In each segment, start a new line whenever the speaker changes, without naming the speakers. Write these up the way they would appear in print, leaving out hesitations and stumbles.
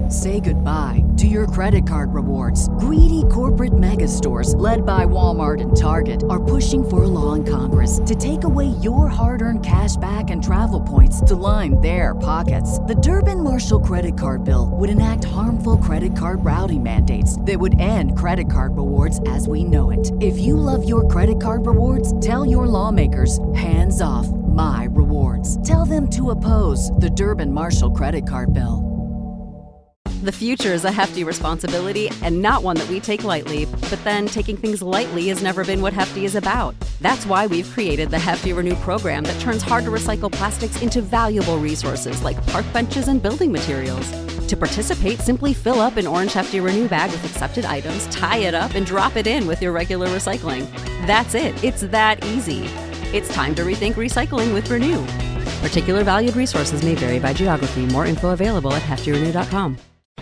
Say goodbye to your credit card rewards. Greedy corporate mega stores, led by Walmart and Target, are pushing for a law in Congress to take away your hard-earned cash back and travel points to line their pockets. The Durbin-Marshall credit card bill would enact harmful credit card routing mandates that would end credit card rewards as we know it. If you love your credit card rewards, tell your lawmakers, hands off my rewards. Tell them to oppose the Durbin-Marshall credit card bill.
The future is a hefty responsibility and not one that we take lightly. But then taking things lightly has never been what Hefty is about. That's why we've created the Hefty Renew program that turns hard-to-recycle plastics into valuable resources like park benches and building materials. To participate, simply fill up an orange Hefty Renew bag with accepted items, tie it up, and drop it in with your regular recycling. That's it. It's that easy. It's time to rethink recycling with Renew. Particular valued resources may vary by geography. More info available at heftyrenew.com.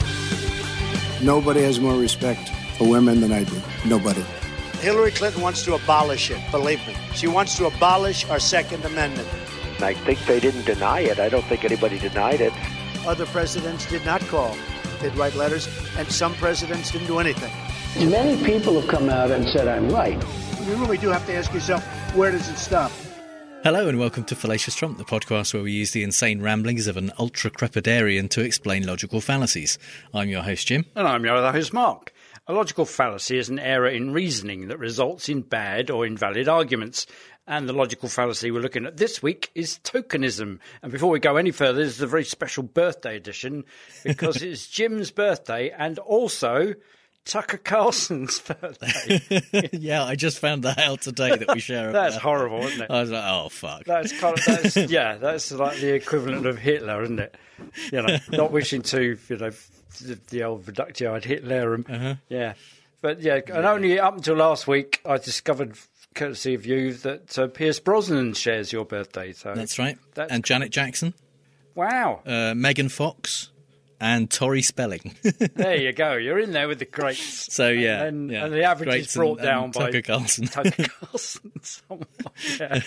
Nobody has more respect for women than I do. Nobody.
Hillary Clinton wants to abolish it, believe me. She wants to abolish our Second Amendment.
I think they didn't deny it. I don't think anybody denied it.
Other presidents did not call. They'd write letters, and some presidents didn't do anything.
Many people have come out and said I'm right.
You really do have to ask yourself, where does it stop?
Hello and welcome to Fallacious Trump, the podcast where we use the insane ramblings of an ultra-crepidarian to explain logical fallacies. I'm your host, Jim.
And I'm your other host, Mark. A logical fallacy is an error in reasoning that results in bad or invalid arguments. And the logical fallacy we're looking at this week is tokenism. And before we go any further, this is a very special birthday edition because it's Jim's birthday and also Tucker Carlson's birthday.
Yeah, I just found that out today that we share.
That's horrible, isn't it?
I was like, oh fuck.
That's kind of that's like the equivalent of Hitler, isn't it? You know, not wishing to, the old reductio ad Hitlerum. Yeah, but yeah, and only up until last week I discovered, courtesy of you, that Pierce Brosnan shares your birthday. So
that's right. And Janet Jackson.
Wow.
Megan Fox. And Tori Spelling.
There you go. You're in there with the greats.
So, yeah.
And the average is brought down by
Tucker Carlson.
Tucker Carlson. Yeah.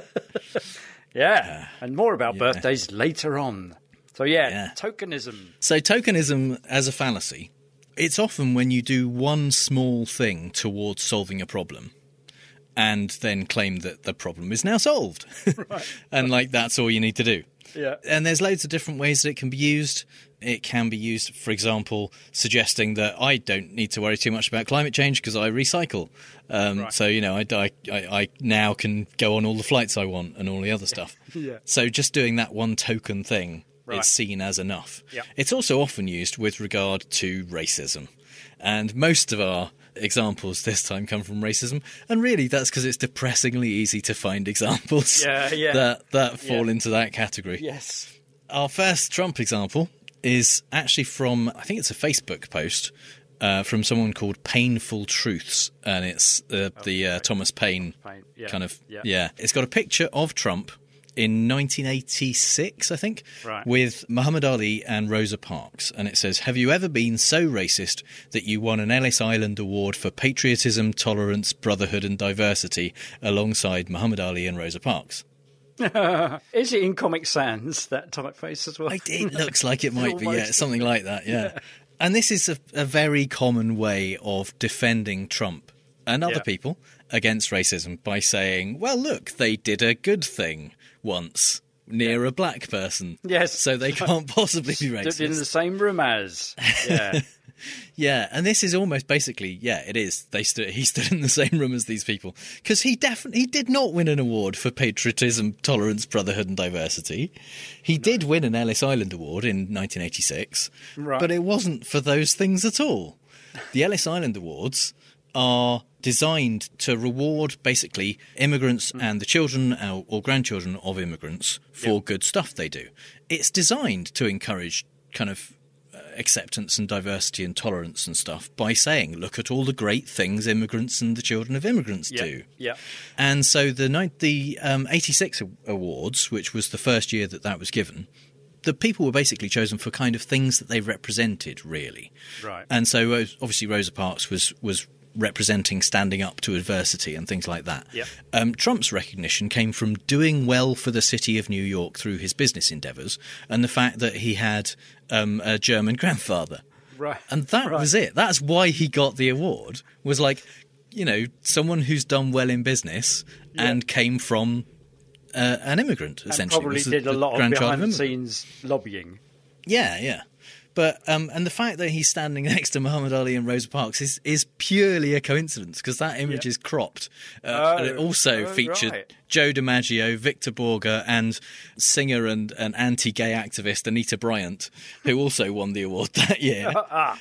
Yeah. And more about birthdays later on. So, tokenism.
So, tokenism as a fallacy, it's often when you do one small thing towards solving a problem and then claim that the problem is now solved.
Right.
And, that's all you need to do.
Yeah.
And there's loads of different ways that it can be used. It can be used, for example, suggesting that I don't need to worry too much about climate change because I recycle.
Right.
So, I now can go on all the flights I want and all the other stuff.
Yeah.
So just doing that one token thing is seen as enough. Yeah. It's also often used with regard to racism. And most of our examples this time come from racism. And really, that's because it's depressingly easy to find examples that fall into that category.
Yes.
Our first Trump example is actually from, I think it's a Facebook post from someone called Painful Truths, and it's the Thomas Paine kind of, It's got a picture of Trump in 1986, I think, with Muhammad Ali and Rosa Parks, and it says, "Have you ever been so racist that you won an Ellis Island Award for patriotism, tolerance, brotherhood and diversity alongside Muhammad Ali and Rosa Parks?"
Is it in Comic Sans, that typeface as well?
It looks like it might be, something like that, yeah. And this is a very common way of defending Trump and other people against racism by saying, well, look, they did a good thing once near a black person.
Yes.
So they can't possibly be racist.
Stood in the same room as. Yeah.
Yeah, and this is almost basically, it is. He stood in the same room as these people because he did not win an award for patriotism, tolerance, brotherhood, and diversity. He did win an Ellis Island Award in 1986, but it wasn't for those things at all. The Ellis Island Awards are designed to reward basically immigrants and the children or grandchildren of immigrants for good stuff they do. It's designed to encourage kind of acceptance and diversity and tolerance and stuff by saying, look at all the great things immigrants and the children of immigrants do.
Yeah.
And so the 86 awards, which was the first year that was given, the people were basically chosen for kind of things that they represented, really.
Right.
And so obviously Rosa Parks was representing standing up to adversity and things like that.
Yep.
Trump's recognition came from doing well for the city of New York through his business endeavours and the fact that he had a German grandfather.
Right.
And that was it. That's why he got the award, was like, someone who's done well in business and came from an immigrant, essentially.
And probably did a lot of behind-the-scenes lobbying.
Yeah. But and the fact that he's standing next to Muhammad Ali and Rosa Parks is purely a coincidence, because that image is cropped. And it also featured Joe DiMaggio, Victor Borge, and singer and anti-gay activist Anita Bryant, who also won the award that year.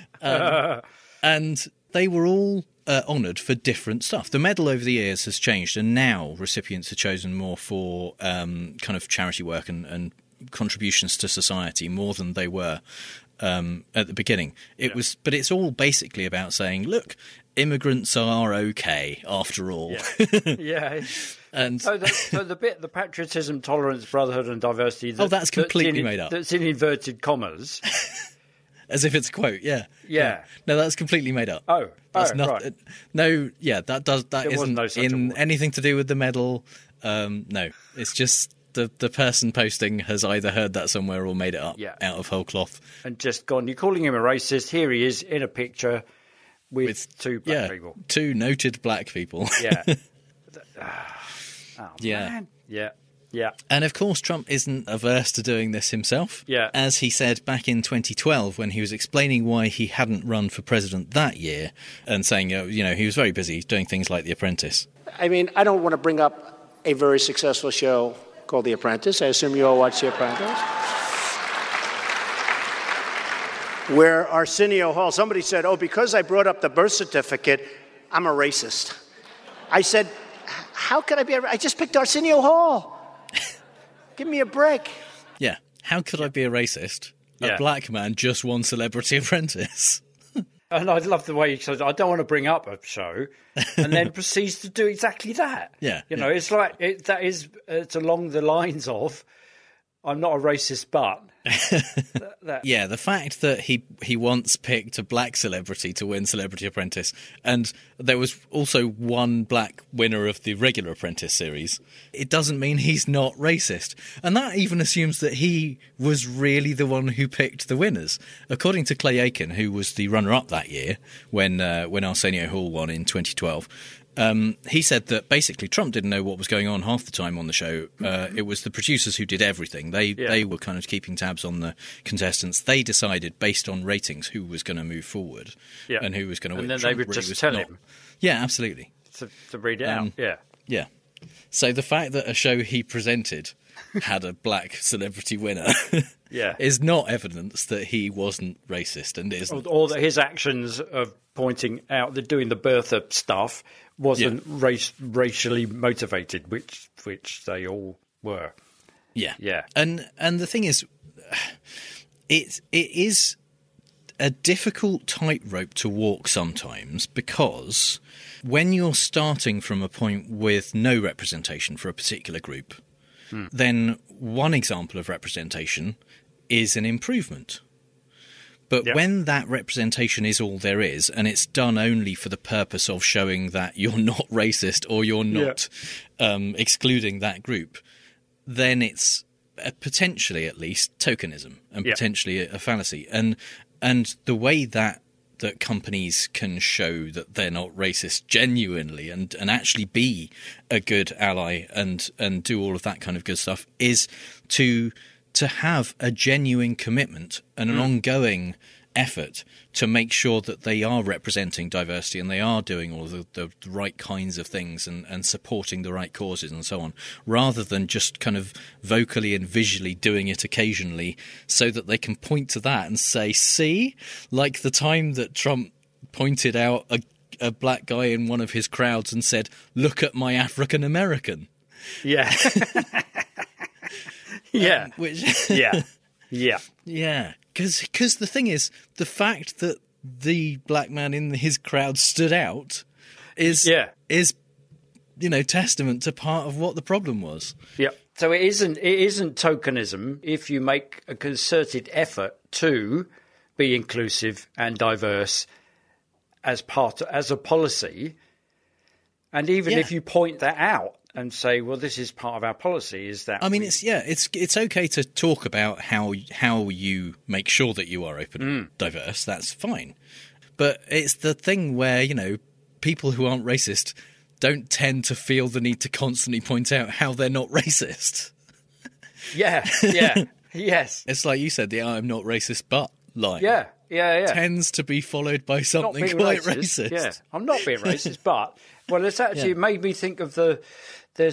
And they were all honoured for different stuff. The medal over the years has changed, and now recipients are chosen more for kind of charity work and contributions to society more than they were at the beginning. But it's all basically about saying, look, immigrants are okay after all.
Yeah.
And
so the bit, the patriotism, tolerance, brotherhood, and diversity.
That's completely made up.
That's in inverted commas.
As if it's a quote, yeah. No, that's completely made up.
That's
right. No, yeah, that isn't
no such
in
award.
anything to do with the medal. No, it's just the person posting has either heard that somewhere or made it up out of whole cloth.
And just gone, you're calling him a racist. Here he is in a picture with two black people.
Two noted black people.
Yeah.
Yeah.
Man. Yeah.
And of course, Trump isn't averse to doing this himself.
Yeah.
As he said back in 2012 when he was explaining why he hadn't run for president that year and saying, he was very busy doing things like The Apprentice.
I mean, I don't want to bring up a very successful show called The Apprentice. I assume you all watch The Apprentice.
Where Arsenio Hall, somebody said, because I brought up the birth certificate, I'm a racist. I said, how could I be I just picked Arsenio Hall. Give me a break.
Yeah. How could I be a racist? A black man just won Celebrity Apprentice.
And I love the way he says, I don't want to bring up a show, and then proceeds to do exactly that.
Yeah.
It's like, it's along the lines of, I'm not a racist, but...
Yeah, the fact that he once picked a black celebrity to win Celebrity Apprentice, and there was also one black winner of the regular Apprentice series, it doesn't mean he's not racist. And that even assumes that he was really the one who picked the winners. According to Clay Aiken, who was the runner-up that year when Arsenio Hall won in 2012, he said that basically Trump didn't know what was going on half the time on the show. It was the producers who did everything. They were kind of keeping tabs on the contestants. They decided based on ratings who was going to move forward and who was going to win.
And then
Trump
they would
really
just tell
not.
him.
Yeah, absolutely.
To read it out,
Yeah. So the fact that a show he presented had a black celebrity winner is not evidence that he wasn't racist and isn't.
Or that his actions of pointing out that doing the birther stuff wasn't racially motivated, which they all were.
Yeah. And the thing is, it is a difficult tightrope to walk sometimes, because when you're starting from a point with no representation for a particular group, then one example of representation is an improvement. But when that representation is all there is, and it's done only for the purpose of showing that you're not racist or you're not excluding that group, then it's potentially, at least, tokenism and potentially a fallacy. And the way that companies can show that they're not racist genuinely and actually be a good ally and do all of that kind of good stuff is to have a genuine commitment and an ongoing effort to make sure that they are representing diversity and they are doing all of the right kinds of things and supporting the right causes and so on, rather than just kind of vocally and visually doing it occasionally so that they can point to that and say, see, like the time that Trump pointed out a black guy in one of his crowds and said, look at my African American.
Yeah.
Yeah. Because the thing is, the fact that the black man in his crowd stood out is testament to part of what the problem was.
Yeah. So it isn't tokenism if you make a concerted effort to be inclusive and diverse as a policy. And even if you point that out and say, well, this is part of our policy, is that...
I mean, it's okay to talk about how you make sure that you are open and diverse. That's fine. But it's the thing where, people who aren't racist don't tend to feel the need to constantly point out how they're not racist.
Yeah, yes.
It's like you said, the I'm not racist but line.
Yeah.
Tends to be followed by something quite racist.
Yeah, I'm not being racist, but... Well, it's actually made me think of there's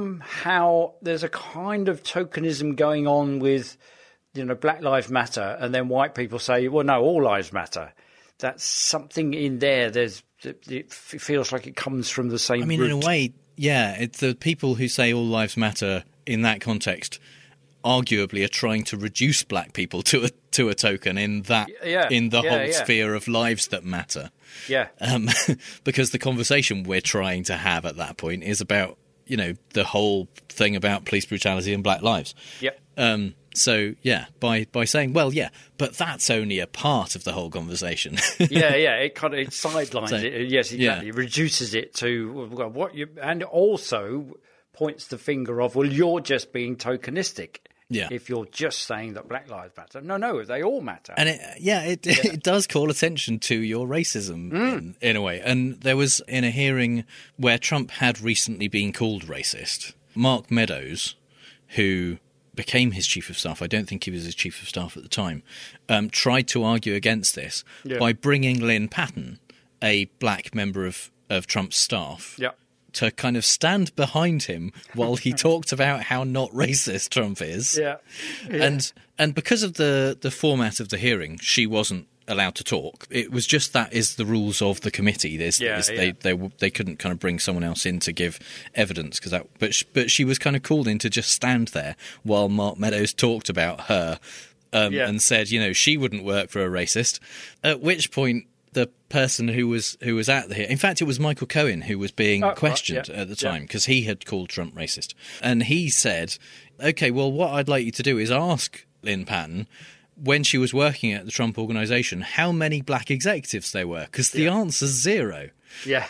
a kind of tokenism going on with, Black Lives Matter, and then white people say, well, no, all lives matter. That's something in there. It feels like it comes from the same root.
In a way, yeah, it's the people who say all lives matter in that context arguably are trying to reduce black people to a token in that in the whole sphere of lives that matter.
Yeah.
Because the conversation we're trying to have at that point is about, the whole thing about police brutality and black lives.
Yep.
So, by saying, well, yeah, but that's only a part of the whole conversation.
It sidelines it. Yes, exactly. It reduces it to and also points the finger of, well, you're just being tokenistic.
Yeah.
If you're just saying that Black Lives Matter. No, they all matter.
And it does call attention to your racism in a way. And there was, in a hearing where Trump had recently been called racist, Mark Meadows, who became his chief of staff, I don't think he was his chief of staff at the time, tried to argue against this by bringing Lynn Patton, a black member of Trump's staff, to kind of stand behind him while he talked about how not racist Trump is.
Yeah.
And because of the format of the hearing, she wasn't allowed to talk. It was just that is the rules of the committee. They couldn't kind of bring someone else in to give evidence but she was kind of called in to just stand there while Mark Meadows talked about her and said, she wouldn't work for a racist. At which point the person who was at the hearing, in fact, it was Michael Cohen who was being questioned at the time because he had called Trump racist. And he said, okay, well, what I'd like you to do is ask Lynn Patton, when she was working at the Trump Organization, how many black executives there were, because the answer's 0.
Yeah.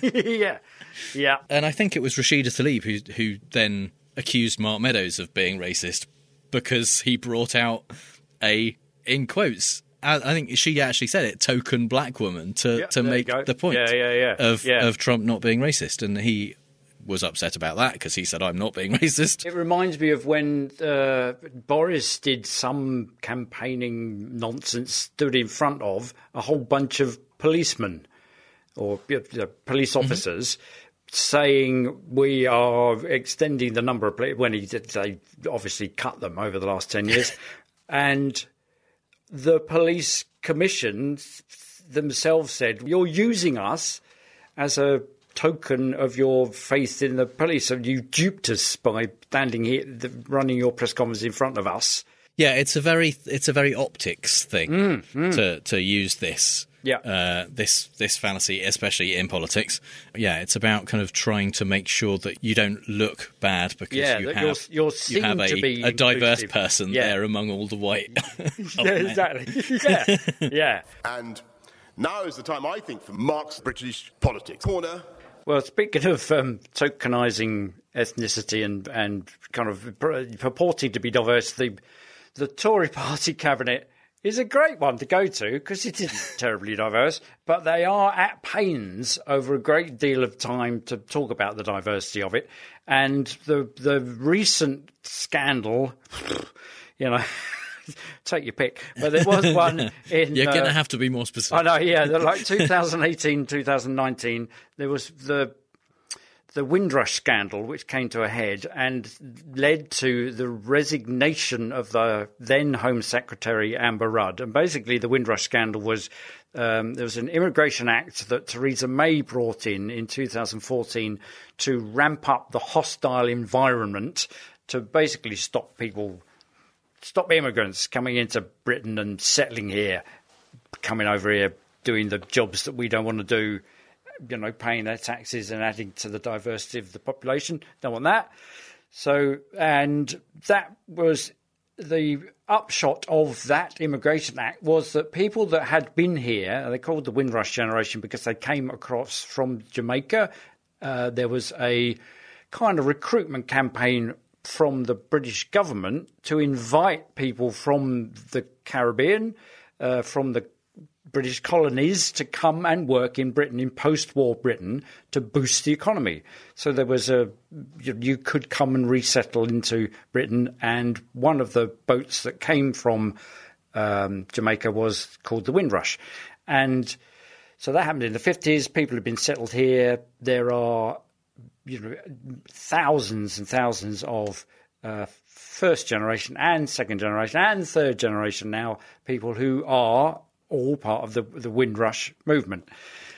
Yeah.
And I think it was Rashida Tlaib who then accused Mark Meadows of being racist because he brought out in quotes, I think she actually said it, token black woman to make the point of Trump not being racist. And he was upset about that because he said, I'm not being racist.
It reminds me of when Boris did some campaigning nonsense, stood in front of a whole bunch of policemen or police officers saying we are extending the number of police, when they obviously cut them over the last 10 years. And the police commission themselves said, you're using us as a token of your faith in the police, and you duped us by standing here running your press conference in front of us.
Yeah, it's a very optics thing to use this.
Yeah.
This fallacy, especially in politics. Yeah, it's about kind of trying to make sure that you don't look bad because you have a diverse person there among all the white.
Exactly. Yeah.
And now is the time, I think, for Mark's British politics corner.
Well, speaking of tokenising ethnicity and kind of purporting to be diverse, the Tory party cabinet is a great one to go to because it isn't terribly diverse, but they are at pains over a great deal of time to talk about the diversity of it. And the recent scandal, take your pick, but there was one in...
You're going to have to be more specific.
I know, yeah, like 2018, 2019, there was the Windrush scandal, which came to a head and led to the resignation of the then Home Secretary Amber Rudd. And basically the Windrush scandal was there was an Immigration Act that Theresa May brought in 2014 to ramp up the hostile environment to basically stop immigrants coming into Britain and settling here, coming over here, doing the jobs that we don't want to do, paying their taxes and adding to the diversity of the population. Don't want that. So, and that was the upshot of that Immigration Act was that people that had been here, they called the Windrush generation because they came across from Jamaica. There was a kind of recruitment campaign from the British government to invite people from the Caribbean, from the British colonies, to come and work in Britain, in post-war Britain, to boost the economy. So there was you could come and resettle into Britain, and one of the boats that came from Jamaica was called the Windrush. And so that happened in the 50s. People have been settled here. There are thousands and thousands of first generation and second generation and third generation now, people who are all part of the Windrush movement.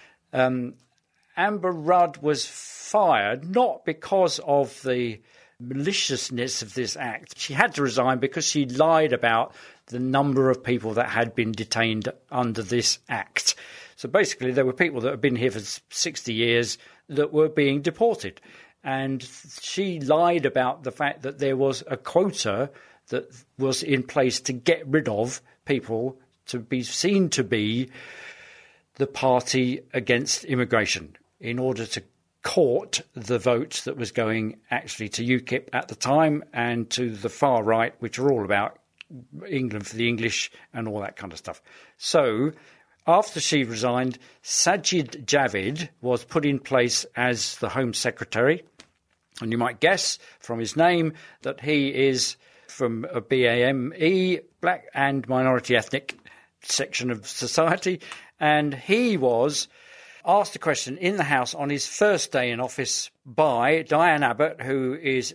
Amber Rudd was fired not because of the maliciousness of this act. She had to resign because she lied about the number of people that had been detained under this act. So basically, there were people that had been here for 60 years that were being deported. And she lied about the fact that there was a quota that was in place to get rid of people to be seen to be the party against immigration, in order to court the vote that was going actually to UKIP at the time and to the far right, which are all about England for the English and all that kind of stuff. So after she resigned, Sajid Javid was put in place as the Home Secretary. And you might guess from his name that he is from a BAME, black and minority ethnic section of society. And he was asked a question in the House on his first day in office by Diane Abbott, who is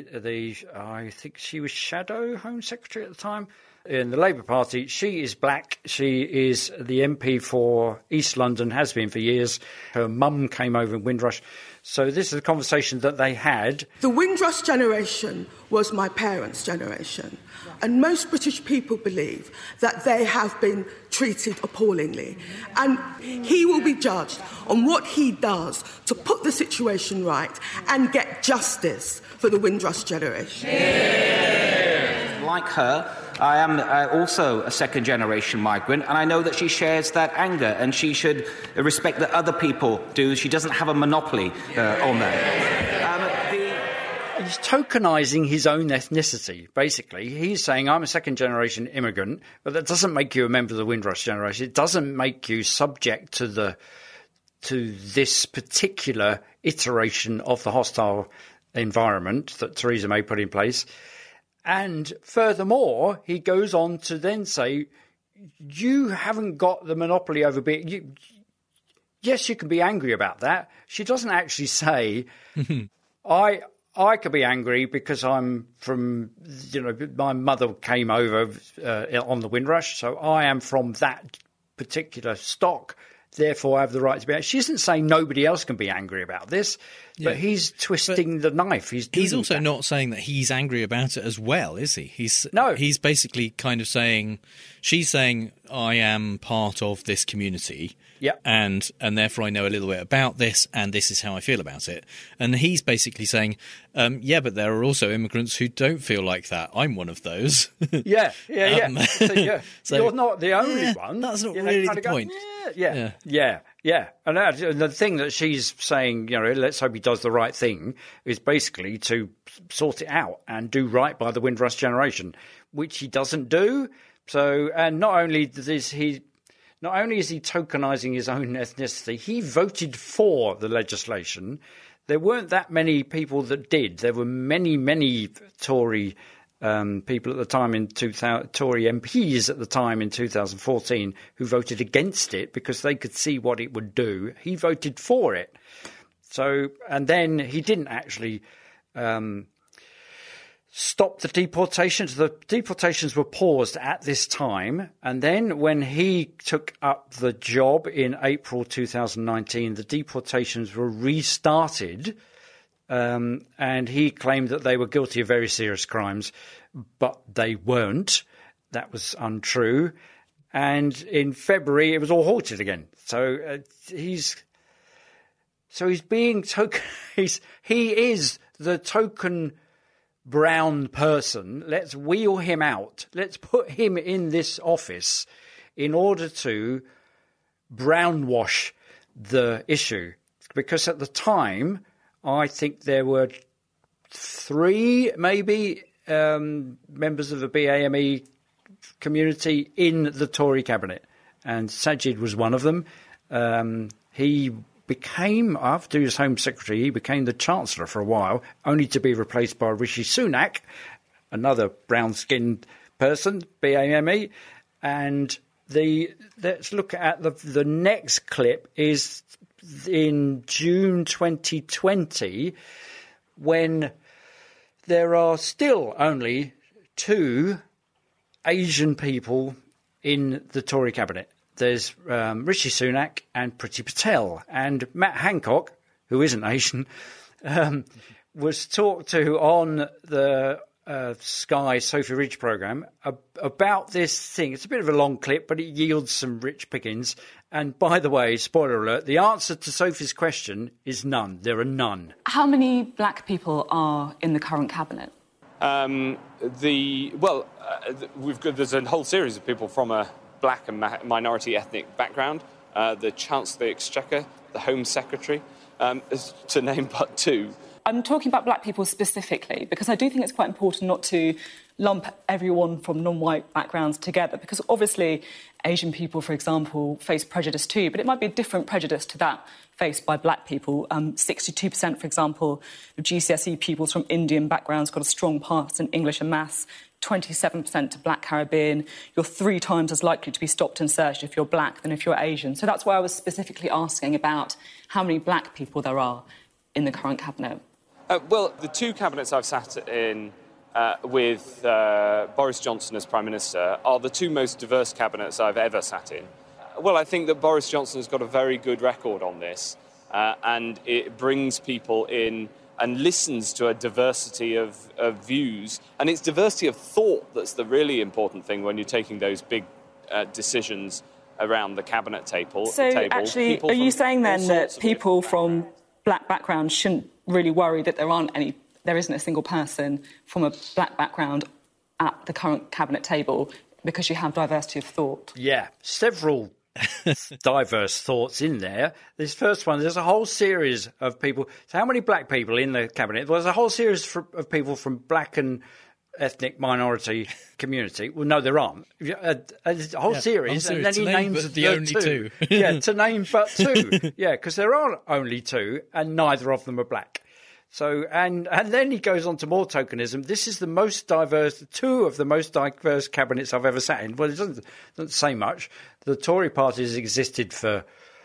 I think she was Shadow Home Secretary at the time in the Labour Party. She is black. She is the MP for East London, has been for years. Her mum came over in Windrush. So this is a conversation that they had.
The Windrush generation was my parents' generation. And most British people believe that they have been treated appallingly. And he will be judged on what he does to put the situation right and get justice for the Windrush generation.
Like her, I am also a second-generation migrant, and I know that she shares that anger, and she should respect that other people do. She doesn't have a monopoly on that.
He's tokenising his own ethnicity, basically. He's saying, I'm a second-generation immigrant, but that doesn't make you a member of the Windrush generation. It doesn't make you subject to this particular iteration of the hostile environment that Theresa May put in place. And furthermore, he goes on to then say, you haven't got the monopoly over being... Yes, you can be angry about that. She doesn't actually say, I could be angry because I'm from, my mother came over on the Windrush, so I am from that particular stock. Therefore, I have the right to be angry. She isn't saying nobody else can be angry about this, but he's twisting the knife. He's
also not saying that he's angry about it as well, is he? He's basically kind of saying, she's saying, I am part of this community.
Yeah.
And therefore I know a little bit about this, and this is how I feel about it. And he's basically saying, but there are also immigrants who don't feel like that. I'm one of those.
Yeah. So you're not the only one.
That's not really the point.
Yeah. And the thing that she's saying, let's hope he does the right thing, is basically to sort it out and do right by the Windrush generation, which he doesn't do. So, and not only is he tokenising his own ethnicity, he voted for the legislation. There weren't that many people that did. There were many, many Tory people at the time Tory MPs at the time in 2014 who voted against it because they could see what it would do. He voted for it. So, and then he didn't actually stop the deportations. The deportations were paused at this time. And then when he took up the job in April 2019, the deportations were restarted. And he claimed that they were guilty of very serious crimes, but they weren't. That was untrue. And in February, it was all halted again. So he's being he is the token brown person. Let's wheel him out. Let's put him in this office in order to brownwash the issue. Because at the time, I think there were 3 maybe members of the BAME community in the Tory cabinet, and Sajid was one of them. He became, after he was Home Secretary, he became the Chancellor for a while, only to be replaced by Rishi Sunak, another brown-skinned person, BAME. And let's look at the next clip is in June 2020, when there are still only 2 Asian people in the Tory cabinet. There's Rishi Sunak and Priti Patel. And Matt Hancock, who isn't Asian, was talked to on the Sky Sophie Ridge programme about this thing. It's a bit of a long clip, but it yields some rich pickings. And by the way, spoiler alert, the answer to Sophie's question is none. There are none.
How many black people are in the current cabinet?
There's a whole series of people from a black and minority ethnic background. The Chancellor of the Exchequer, the Home Secretary, to name but 2.
I'm talking about black people specifically because I do think it's quite important not to lump everyone from non-white backgrounds together, because obviously Asian people, for example, face prejudice too, but it might be a different prejudice to that faced by black people. 62%, for example, of GCSE pupils from Indian backgrounds got a strong pass in English and maths, 27% to black Caribbean. You're 3 times as likely to be stopped and searched if you're black than if you're Asian. So that's why I was specifically asking about how many black people there are in the current cabinet.
Well, the 2 cabinets I've sat in with Boris Johnson as Prime Minister are the 2 most diverse cabinets I've ever sat in. Well, I think that Boris Johnson has got a very good record on this, and it brings people in and listens to a diversity of views. And it's diversity of thought that's the really important thing when you're taking those big decisions around the cabinet table.
So, actually, are you saying then that people from black backgrounds shouldn't really worry that there isn't a single person from a black background at the current cabinet table because you have diversity of thought?
Yeah, several diverse thoughts in there. This first one, there's a whole series of people. So how many black people in the cabinet? Well, there's a whole series of people from black and ethnic minority community. Well, no, there aren't. A whole series, and then he names
the only 2.
Yeah, to name but 2. Yeah, because there are only 2, and neither of them are black. So, and then he goes on to more tokenism. This is the most diverse, 2 of the most diverse cabinets I've ever sat in. Well, it doesn't say much. The Tory party has existed for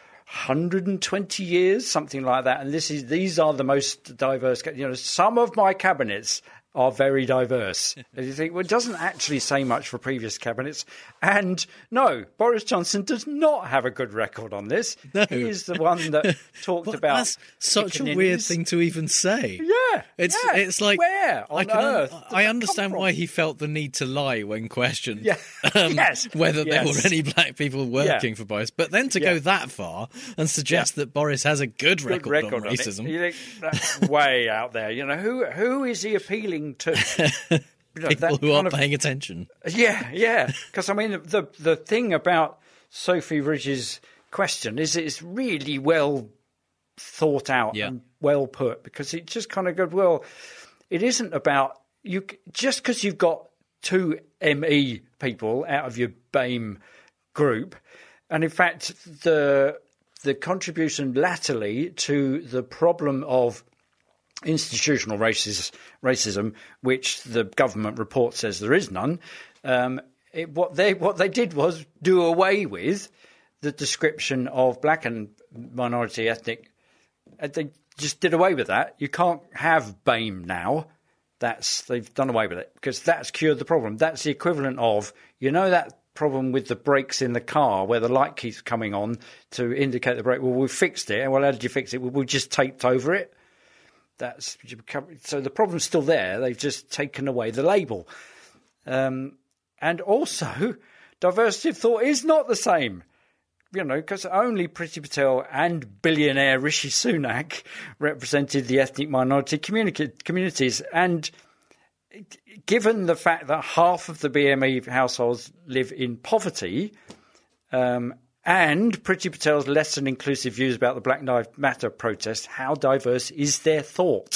120 years, something like that. And these are the most diverse. Some of my cabinets are very diverse. And you think, well, it doesn't actually say much for previous cabinets. And no, Boris Johnson does not have a good record on this. No. He is the one that talked about...
That's such a weird thing to even say.
Yeah.
It's like...
Where on earth?
I understand why he felt the need to lie when questioned whether there were any black people working for Boris. But then to go that far and suggest that Boris has a good record on racism...
You think that's way out there. Who is he appealing to?
People who aren't paying attention.
Yeah. Because, I mean, the thing about Sophie Ridge's question is it's really well thought out and well put, because it just kind of goes, well, it isn't about you just because you've got 2 ME people out of your BAME group. And in fact, the contribution latterly to the problem of institutional racism, which the government report says there is none. What they did was do away with the description of black and minority ethnic. They just did away with that. You can't have BAME now. They've done away with it because that's cured the problem. That's the equivalent of that problem with the brakes in the car where the light keeps coming on to indicate the brake. Well, we fixed it. Well, how did you fix it? Well, we just taped over it. So the problem's still there. They've just taken away the label. And also, diversity of thought is not the same. Because only Priti Patel and billionaire Rishi Sunak represented the ethnic minority communities. And given the fact that half of the BME households live in poverty, and Priti Patel's less than inclusive views about the Black Lives Matter protest, how diverse is their thought?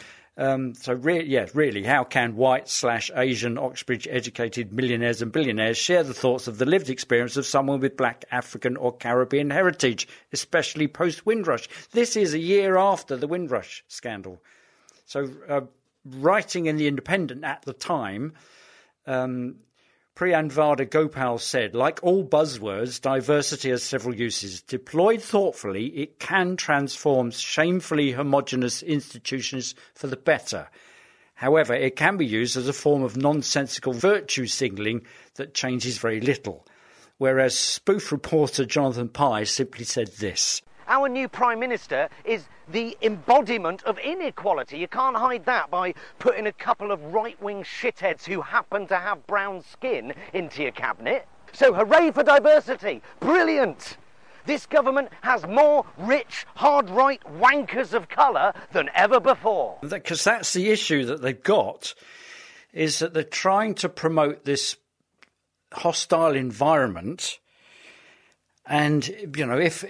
Really, how can white/Asian, Oxbridge-educated millionaires and billionaires share the thoughts of the lived experience of someone with Black, African or Caribbean heritage, especially post-Windrush? This is a year after the Windrush scandal. So writing in The Independent at the time, Priyanvada Gopal said, like all buzzwords, diversity has several uses. Deployed thoughtfully, it can transform shamefully homogenous institutions for the better. However, it can be used as a form of nonsensical virtue signalling that changes very little. Whereas spoof reporter Jonathan Pye simply said this.
Our new Prime Minister is the embodiment of inequality. You can't hide that by putting a couple of right-wing shitheads who happen to have brown skin into your cabinet. So hooray for diversity. Brilliant. This government has more rich, hard-right wankers of colour than ever before.
Because that's the issue that they've got, is that they're trying to promote this hostile environment. And, you know, if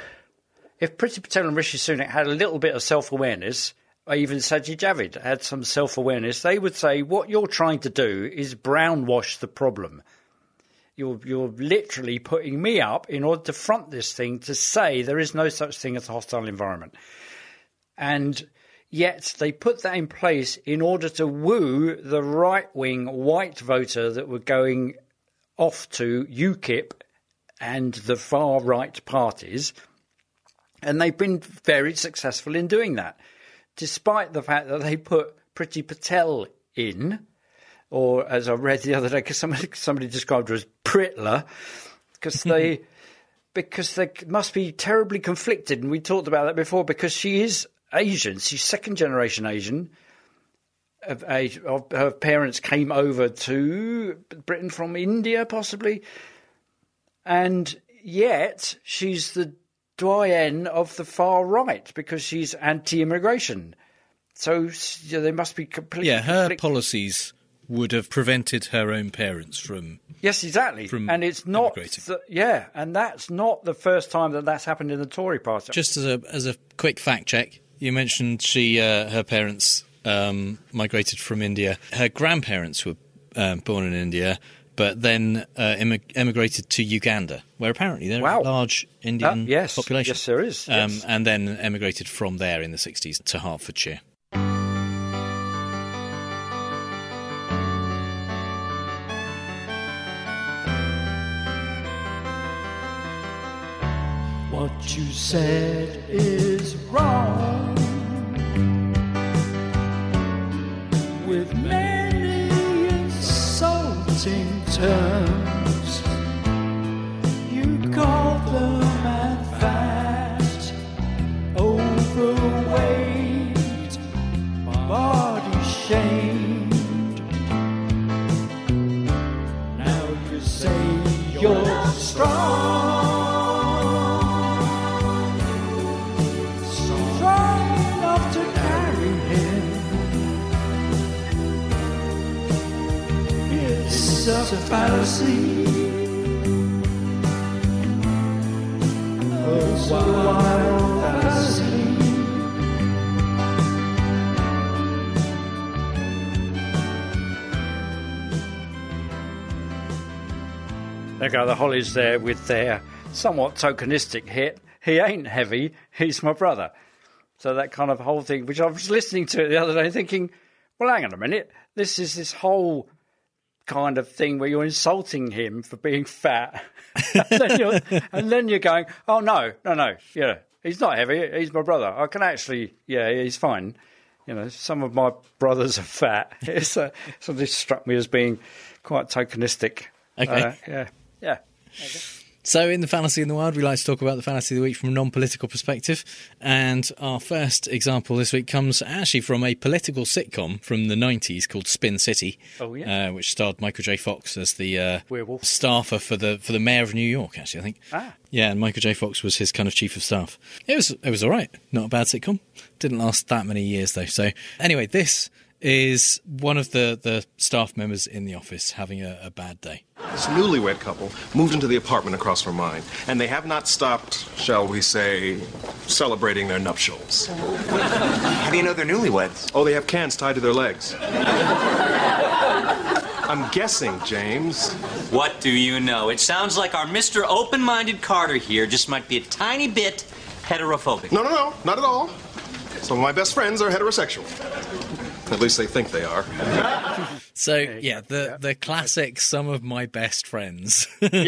Priti Patel and Rishi Sunak had a little bit of self-awareness, or even Sajid Javid had some self-awareness, they would say what you're trying to do is brownwash the problem. You're literally putting me up in order to front this thing to say there is no such thing as a hostile environment. And yet they put that in place in order to woo the right-wing white voter that were going off to UKIP and the far-right parties. And they've been very successful in doing that, despite the fact that they put Priti Patel in, or as I read the other day, because somebody described her as Pritler, because they must be terribly conflicted. And we talked about that before, because she is Asian. She's second-generation Asian. Her parents came over to Britain from India, possibly. And yet she's the doyen of the far right because she's anti-immigration. So they must be completely...
Yeah, her policies would have prevented her own parents from...
Yes, exactly.
And
it's not... and that's not the first time that that's happened in the Tory party.
Just as a quick fact check, you mentioned her parents migrated from India. Her grandparents were born in India, but then emigrated to Uganda, where apparently there is a large Indian population.
Yes, there is. Yes.
And then emigrated from there in the 60s to Hertfordshire.
What you said is wrong, with many insulting terms. You called them fat, overweight, body shamed. Now you say you're strong. It's a fallacy. It's a wild fallacy.
There go the Hollies there with their somewhat tokenistic hit, "He ain't heavy, he's my brother." So that kind of whole thing, which I was listening to the other day thinking, well, hang on a minute, this is this whole kind of thing where you're insulting him for being fat, and then you're going, oh no, yeah, he's not heavy, he's my brother. I can actually, yeah, he's fine. You know, some of my brothers are fat. So this struck me as being quite tokenistic.
Okay.
Yeah.
So in the Fallacy in the Wild, we like to talk about the Fallacy of the Week from a non-political perspective. And our first example this week comes actually from a political sitcom from the 90s called Spin City, which starred Michael J. Fox as the
werewolf
staffer for the mayor of New York, actually, I think. Yeah, and Michael J. Fox was his kind of chief of staff. It was all right. Not a bad sitcom. Didn't last that many years, though. So anyway, this is one of the staff members in the office having a bad day.
This newlywed couple moved into the apartment across from mine, and they have not stopped, shall we say, celebrating their nuptials.
How do you know they're newlyweds?
Oh, they have cans tied to their legs. I'm guessing, James.
What do you know? It sounds like our Mr. Open-Minded Carter here just might be a tiny bit heterophobic.
No, not at all. Some of my best friends are heterosexual. At least they think they are.
So, yeah, the classic "some of my best friends"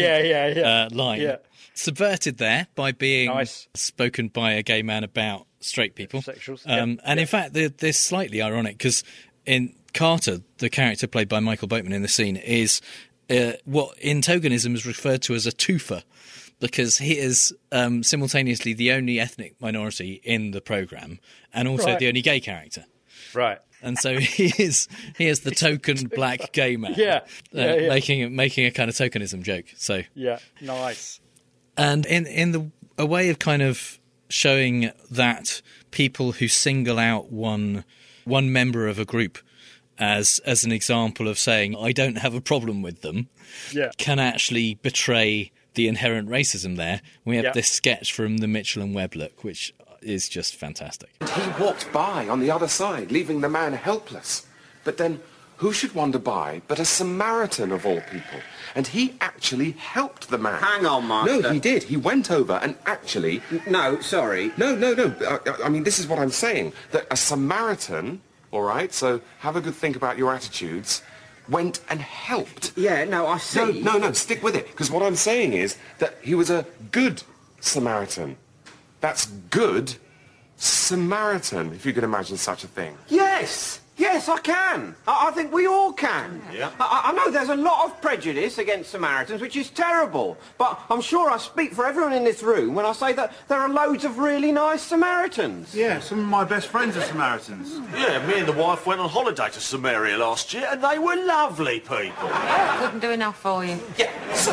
line.
Yeah.
Subverted there by being spoken by a gay man about straight people. In fact, they're slightly ironic because in Carter, the character played by Michael Boatman in the scene, is what in tokenism is referred to as a twofer, because he is simultaneously the only ethnic minority in the programme and also the only gay character.
Right.
And so he is the token black gay man. Making a kind of tokenism joke. So
yeah, nice.
And in a way of kind of showing that people who single out one member of a group as an example of saying I don't have a problem with them, can actually betray the inherent racism there. We have this sketch from the Mitchell and Webb look, which is just fantastic.
He walked by on the other side, leaving the man helpless. But then, who should wander by but a Samaritan of all people? And he actually helped the man.
Hang on, Master.
No, he did. He went over and actually...
No, sorry.
No. I mean, this is what I'm saying. That a Samaritan, all right, so have a good think about your attitudes, went and helped.
Yeah, no, I see.
No, stick with it. Because what I'm saying is that he was a good Samaritan. That's good Samaritan, if you could imagine such a thing.
Yes, I can. I think we all can.
Yeah.
I know there's a lot of prejudice against Samaritans, which is terrible. But I'm sure I speak for everyone in this room when I say that there are loads of really nice Samaritans.
Yeah, some of my best friends are Samaritans.
Yeah, me and the wife went on holiday to Samaria last year, and they were lovely people.
Couldn't do enough for you.
Yeah,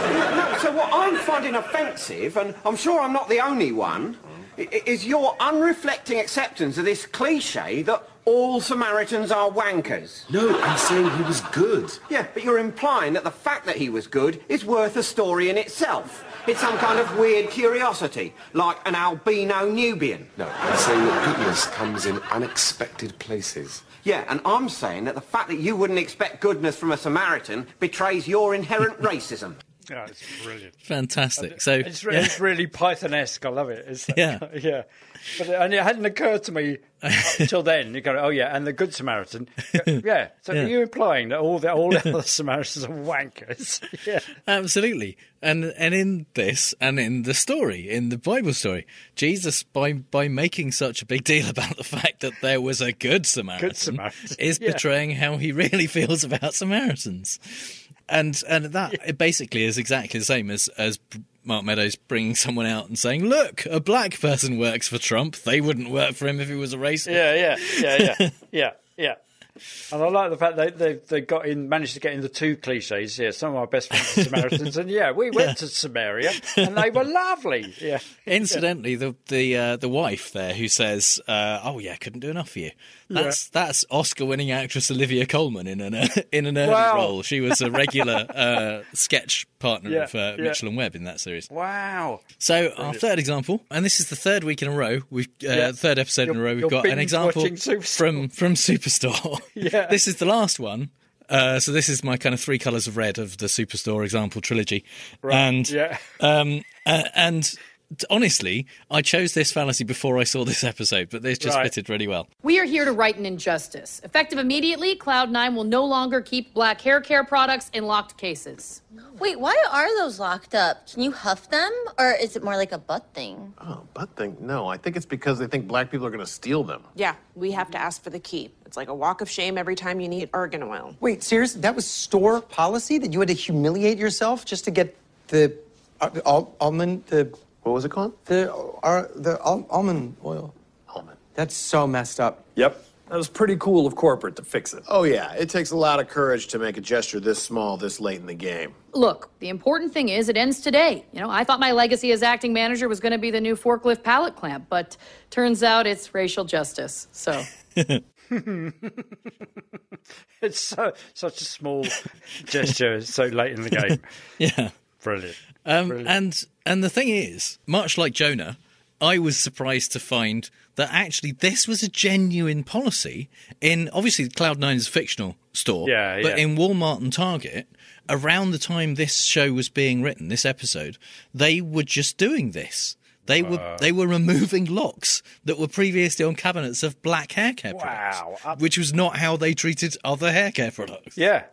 so what I'm finding offensive, and I'm sure I'm not the only one, is your unreflecting acceptance of this cliché that all Samaritans are wankers.
No, I'm saying he was good.
Yeah, but you're implying that the fact that he was good is worth a story in itself. It's some kind of weird curiosity, like an albino Nubian.
No, I'm saying that goodness comes in unexpected places.
Yeah, and I'm saying that the fact that you wouldn't expect goodness from a Samaritan betrays your inherent racism.
Yeah, it's brilliant.
Fantastic. So
it's really Python-esque. I love it. It's
yeah.
And it hadn't occurred to me until then. You go, oh yeah, and the Good Samaritan. Yeah. So are you implying that all the other Samaritans are wankers? Yeah,
absolutely. And in this, and in the story, in the Bible story, Jesus, by making such a big deal about the fact that there was a good Samaritan, is betraying how he really feels about Samaritans. And that it basically is exactly the same as Mark Meadows bringing someone out and saying, look, a black person works for Trump. They wouldn't work for him if he was a racist.
Yeah. And I like the fact they managed to get in the two cliches. Yeah, some of our best friends are Samaritans, and we went to Samaria, and they were lovely. Yeah.
Incidentally, the wife there who says, couldn't do enough for you. That's Oscar-winning actress Olivia Colman in an early role. She was a regular sketch partner of Mitchell and Webb in that series.
Wow!
So our third example, and this is the third week in a row, third episode in a row, we've got an example from Superstore.
Yeah.
This is the last one. So this is my kind of 3 colours of red of the Superstore example trilogy,
right.
and honestly, I chose this fallacy before I saw this episode, but this just fitted really well.
We are here to right an injustice. Effective immediately, Cloud9 will no longer keep black hair care products in locked cases.
Wait, why are those locked up? Can you huff them? Or is it more like a butt thing?
Oh, butt thing? No, I think it's because they think black people are going to steal them.
Yeah, we have to ask for the keep. It's like a walk of shame every time you need argan oil.
Wait, seriously? That was store policy? That you had to humiliate yourself just to get the almond...
What was it called?
The almond oil.
Almond.
That's so messed up.
Yep. That was pretty cool of corporate to fix it.
Oh, yeah. It takes a lot of courage to make a gesture this small, this late in the game.
Look, the important thing is it ends today. I thought my legacy as acting manager was going to be the new forklift pallet clamp, but turns out it's racial justice, so...
It's such a small gesture so late in the game.
Yeah.
Brilliant.
And the thing is, much like Jonah, I was surprised to find that actually this was a genuine policy in, obviously, Cloud9 is a fictional store, but in Walmart and Target, around the time this show was being written, this episode, they were just doing this. They were removing locks that were previously on cabinets of black hair care products, which was not how they treated other hair care products.
Yeah.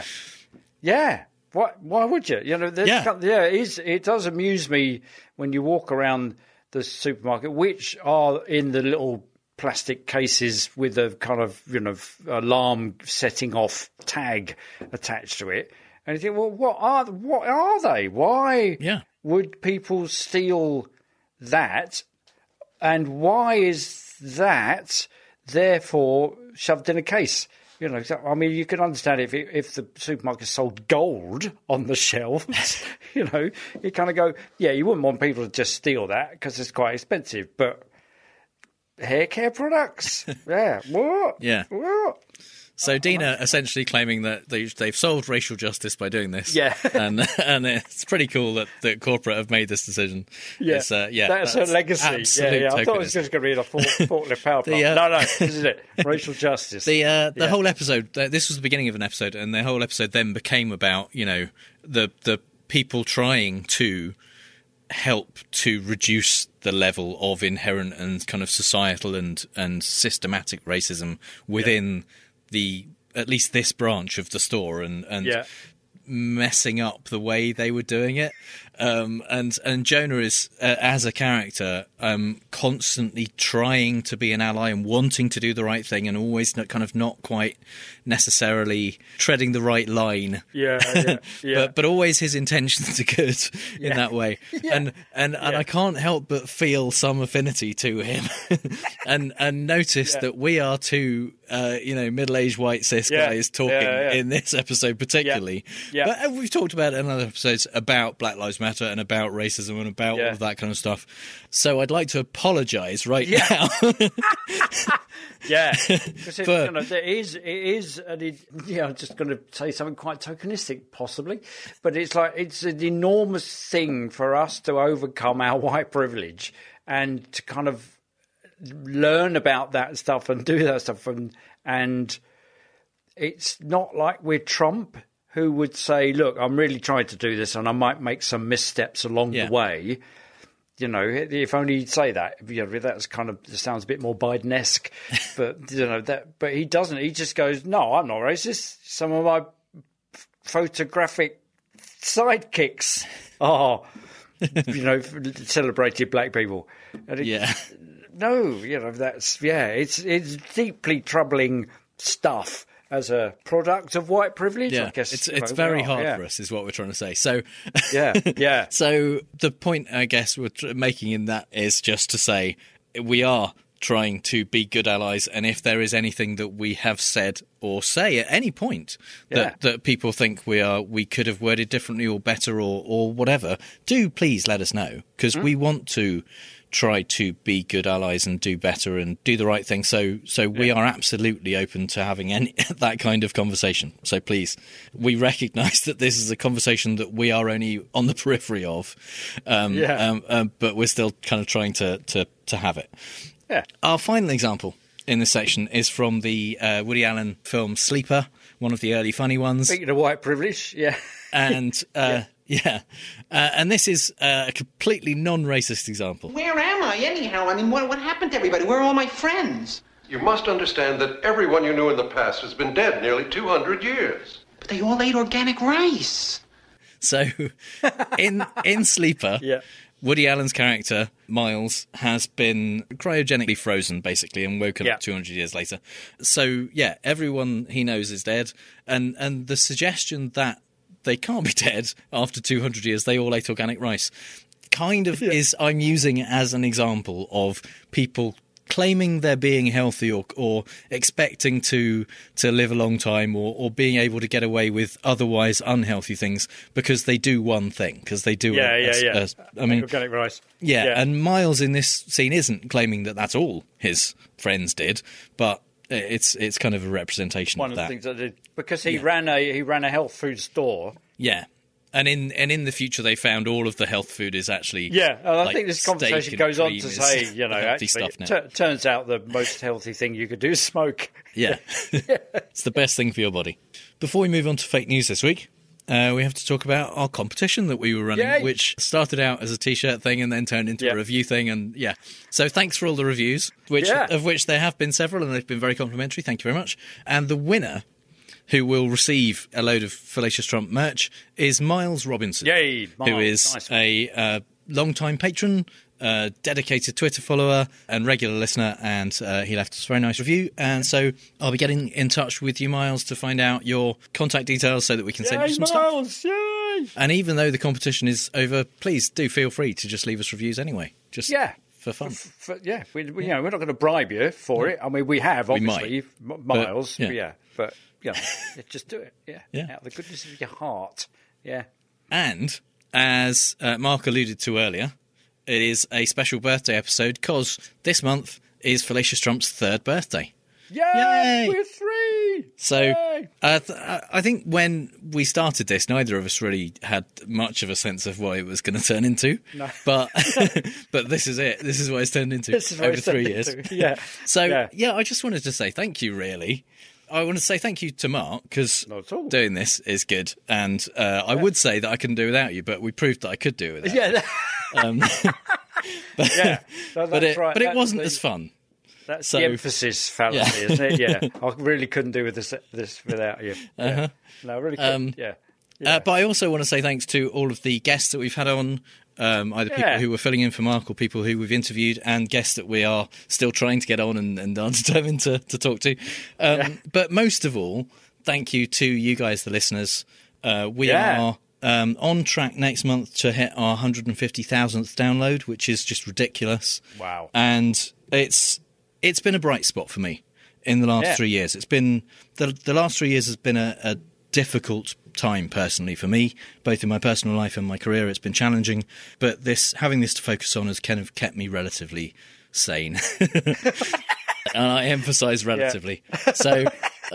Why would you? You know, it does amuse me when you walk around the supermarket, which are in the little plastic cases with a kind of, alarm setting off tag attached to it, and you think, well, what are they? Why would people steal that, and why is that therefore shoved in a case? You know, I mean, you can understand if the supermarket sold gold on the shelves, you kind of go, yeah, you wouldn't want people to just steal that because it's quite expensive. But hair care products, what?
Yeah.
What?
So Dina essentially claiming that they've solved racial justice by doing this.
Yeah.
and it's pretty cool that corporate have made this decision.
Yeah. That's her legacy. Yeah. I thought it was just going to be a forklift power plant. No, this is it. Racial justice.
The whole episode, this was the beginning of an episode, and the whole episode then became about, the people trying to help to reduce the level of inherent and kind of societal and systematic racism within at least this branch of the store and messing up the way they were doing it. And Jonah is, as a character, constantly trying to be an ally and wanting to do the right thing and always not quite necessarily treading the right line.
Yeah.
But always his intentions are good in that way. Yeah. And I can't help but feel some affinity to him and notice that we are two middle-aged white cis guys talking in this episode particularly. Yeah. But we've talked about it in other episodes about Black Lives Matter and about racism and about all of that kind of stuff. So I'd like to apologise now.
It is, I'm just going to say something quite tokenistic, possibly, but it's an enormous thing for us to overcome our white privilege and to kind of learn about that stuff and do that stuff, and it's not like we're Trump, who would say, look, I'm really trying to do this and I might make some missteps along the way. If only he'd say that. That's kind of sounds a bit more Biden-esque, but he doesn't. He just goes, no, I'm not racist. Some of my photographic sidekicks are, celebrated black people. It's deeply troubling stuff. As a product of white privilege, I guess
it's very hard for us, is what we're trying to say. So,
yeah.
So the point, I guess, we're making in that is just to say we are trying to be good allies, and if there is anything that we have said or say at any point that people think we could have worded differently or better or whatever, do please let us know, because we want to try to be good allies and do better and do the right thing. So we are absolutely open to having that kind of conversation. So please, we recognise that this is a conversation that we are only on the periphery of, but we're still kind of trying to have it.
Yeah.
Our final example in this section is from the Woody Allen film Sleeper, one of the early funny ones.
Speaking of white privilege,
and and this is a completely non-racist example.
Where am I, anyhow? I mean, what happened to everybody? Where are all my friends?
You must understand that everyone you knew in the past has been dead nearly 200 years.
But they all ate organic rice.
So, in Sleeper, Woody Allen's character, Miles, has been cryogenically frozen, basically, and woken up 200 years later. So, everyone he knows is dead. And the suggestion that they can't be dead after 200 years, they all ate organic rice, kind of is, I'm using it as an example of people claiming they're being healthy or expecting to live a long time or being able to get away with otherwise unhealthy things because they do one thing, because they do
organic rice.
And Miles in this scene isn't claiming that that's all his friends did, but it's kind of a representation
One
of
of the
that.
things that did, because he ran a health food store.
Yeah. And in the future, they found all of the health food is actually
I think this conversation goes on to say, actually,
stuff now.
Turns out the most healthy thing you could do is smoke.
Yeah, it's the best thing for your body. Before we move on to fake news this week, we have to talk about our competition that we were running, which started out as a T-shirt thing and then turned into a review thing. And so thanks for all the reviews, of which there have been several, and they've been very complimentary. Thank you very much. And the winner, who will receive a load of Fallacious Trump merch, is Miles Robinson.
Yay, Miles.
Who is
nice
a long-time patron, dedicated Twitter follower and regular listener, and he left us a very nice review. And so I'll be getting in touch with you, Miles, to find out your contact details so that we can send you some
Miles,
stuff.
Yay!
And even though the competition is over, please do feel free to just leave us reviews anyway. Just for fun.
We're not going to bribe you for it. I mean, we have, obviously, Miles. But just do it. Out of the goodness of your heart. Yeah.
And as Mark alluded to earlier, it is a special birthday episode because this month is Fallacious Trump's 3rd birthday.
Yay! We're 3!
So I think when we started this, neither of us really had much of a sense of what it was going to turn into. No. But this is it. This is what it's turned into over 3 years.
Yeah.
So, I just wanted to say thank you, really. I want to say thank you to Mark, because doing this is good. And I would say that I couldn't do without you, but we proved that I could do without you. But it wasn't as fun.
That's the emphasis fallacy, isn't it? Yeah. I really couldn't do with this without you. Yeah. No, I really couldn't.
But I also want to say thanks to all of the guests that we've had on, either people who were filling in for Mark or people who we've interviewed, and guests that we are still trying to get on and are determined to talk to. But most of all, thank you to you guys, the listeners. We are on track next month to hit our 150,000th download, which is just ridiculous.
Wow.
And it's been a bright spot for me in the last 3 years. It's been the last 3 years has been a difficult time personally for me, both in my personal life and my career. It's been challenging, but having this to focus on has kind of kept me relatively sane. And I emphasise relatively. So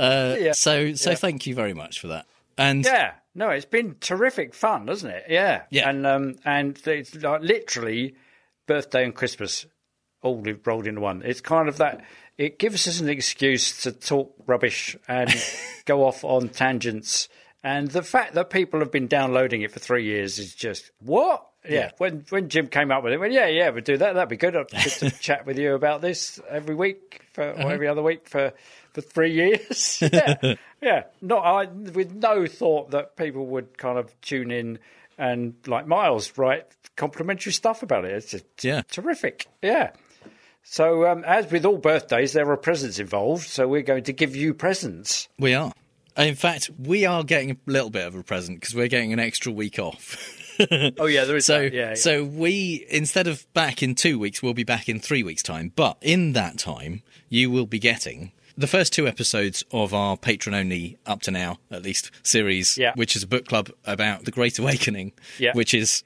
thank you very much for that. And
no, it's been terrific fun, hasn't it? Yeah. And it's like literally birthday and Christmas all rolled into one. It's kind of that. It gives us an excuse to talk rubbish and go off on tangents. And the fact that people have been downloading it for 3 years is just what? Yeah. When Jim came up with it, we'll do that. That'd be good. I'd get to chat with you about this every week or every other week for 3 years. Yeah. With no thought that people would kind of tune in and, like Miles, write complimentary stuff about it. It's just terrific. Yeah. So, as with all birthdays, there are presents involved, so we're going to give you presents.
We are. In fact, we are getting a little bit of a present because we're getting an extra week off.
Oh, yeah, there is that. Yeah.
So we, instead of back in 2 weeks, we'll be back in 3 weeks' time. But in that time, you will be getting the first 2 episodes of our patron-only, up to now, at least, series, which is a book club about the Great Awakening, which is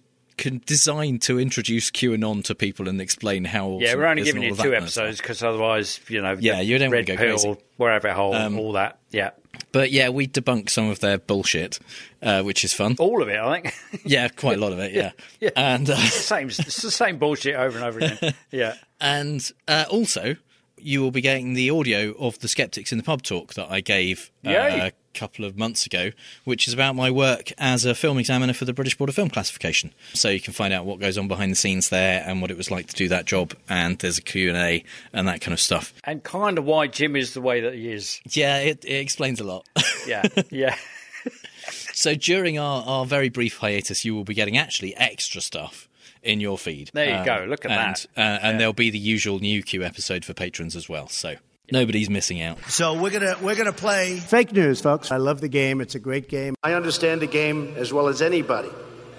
designed to introduce QAnon to people and explain how awesome
we're only
it is
giving you 2 episodes because otherwise,
you don't want to go crazy.
Rabbit hole, all that,
But we debunk some of their bullshit, which is fun.
All of it, I think.
Yeah, quite a lot of it, yeah. And
it's the same bullshit over and over again. Yeah.
And also, you will be getting the audio of the Skeptics in the Pub talk that I gave a couple of months ago, which is about my work as a film examiner for the British Board of Film Classification. So you can find out what goes on behind the scenes there and what it was like to do that job, and there's a Q&A and that kind of stuff.
And kind of why Jim is the way that he is.
Yeah, it explains a lot.
Yeah.
So during our very brief hiatus, you will be getting actually extra stuff in your feed.
There you go. Look at that.
And there'll be the usual new Q episode for patrons as well. So nobody's missing out.
So we're gonna play fake news, folks. I love the game. It's a great game.
I understand the game as well as anybody.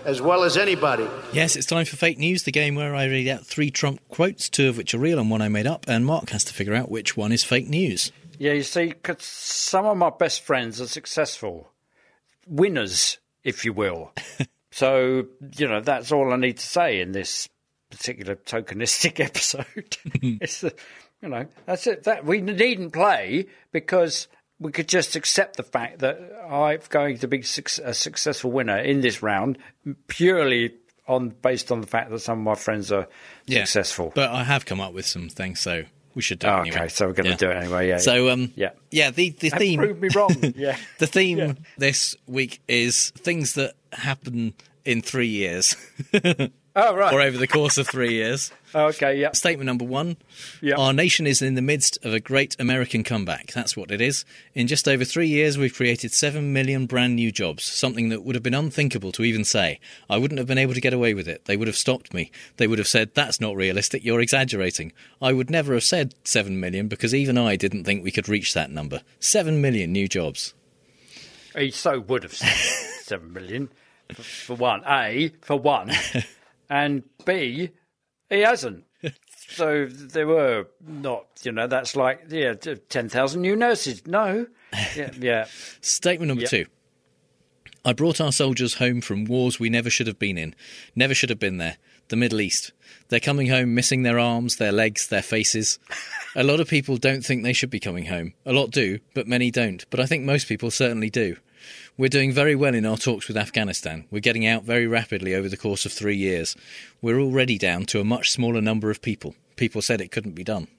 Yes, it's time for Fake News, the game where I read out 3 Trump quotes, 2 of which are real and 1 I made up, and Mark has to figure out which one is fake news.
Yeah, you see, 'cause some of my best friends are successful. Winners, if you will. So, that's all I need to say in this particular tokenistic episode. You know, that's it. That we needn't play because we could just accept the fact that I'm going to be a successful winner in this round purely based on the fact that some of my friends are successful.
But I have come up with some things, so we should do it anyway.
Okay, so we're going to do it anyway. Yeah.
So the theme
proved me wrong. Yeah.
The theme this week is things that happen in 3 years.
Oh, right.
Or over the course of 3 years.
Okay, yeah.
Statement number 1.
Yeah.
Our nation is in the midst of a great American comeback. That's what it is. In just over 3 years, we've created 7 million brand new jobs, something that would have been unthinkable to even say. I wouldn't have been able to get away with it. They would have stopped me. They would have said, that's not realistic, you're exaggerating. I would never have said 7 million because even I didn't think we could reach that number. 7 million new jobs.
He so would have said 7 million, for one. A, for one. And B, he hasn't. So there were not, that's like, 10,000 new nurses. No. Yeah.
Statement number 2. I brought our soldiers home from wars we never should have been in. Never should have been there. The Middle East. They're coming home missing their arms, their legs, their faces. A lot of people don't think they should be coming home. A lot do, but many don't. But I think most people certainly do. We're doing very well in our talks with Afghanistan. We're getting out very rapidly over the course of 3 years. We're already down to a much smaller number of people. People said it couldn't be done.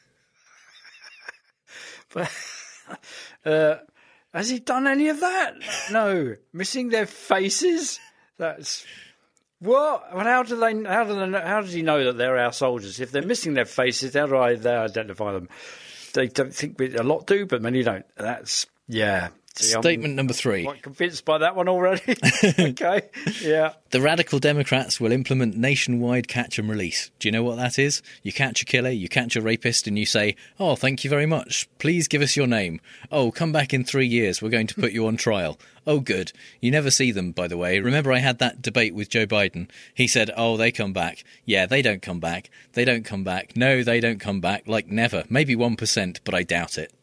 But has he done any of that? No. Missing their faces? That's... What? Well, how does he know that they're our soldiers? If they're missing their faces, how do they identify them? They don't think a lot do, but many don't. That's, yeah. See,
Statement number 3.
Quite convinced by that one already. Okay, yeah.
The radical Democrats will implement nationwide catch and release. Do you know what that is? You catch a killer, you catch a rapist, and you say, oh, thank you very much. Please give us your name. Oh, come back in 3 years. We're going to put you on trial. Oh, good. You never see them, by the way. Remember I had that debate with Joe Biden. He said, oh, they come back. Yeah, they don't come back. They don't come back. No, they don't come back. Like never. Maybe 1%, but I doubt it.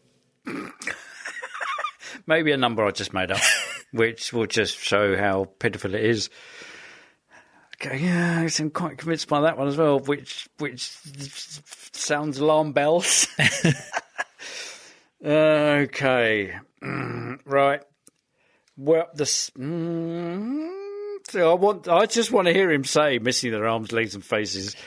Maybe a number I just made up, which will just show how pitiful it is. Okay, yeah, I'm quite convinced by that one as well, which sounds alarm bells. Okay, right. Well, so I just want to hear him say missing their arms, legs, and faces.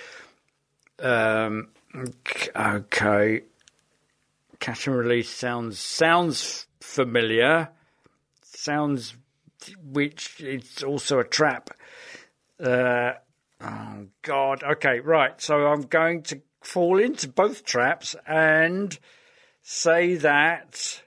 Okay, catch and release sounds familiar. Sounds, which it's also a trap. Oh God. Okay, right. So I'm going to fall into both traps and say that.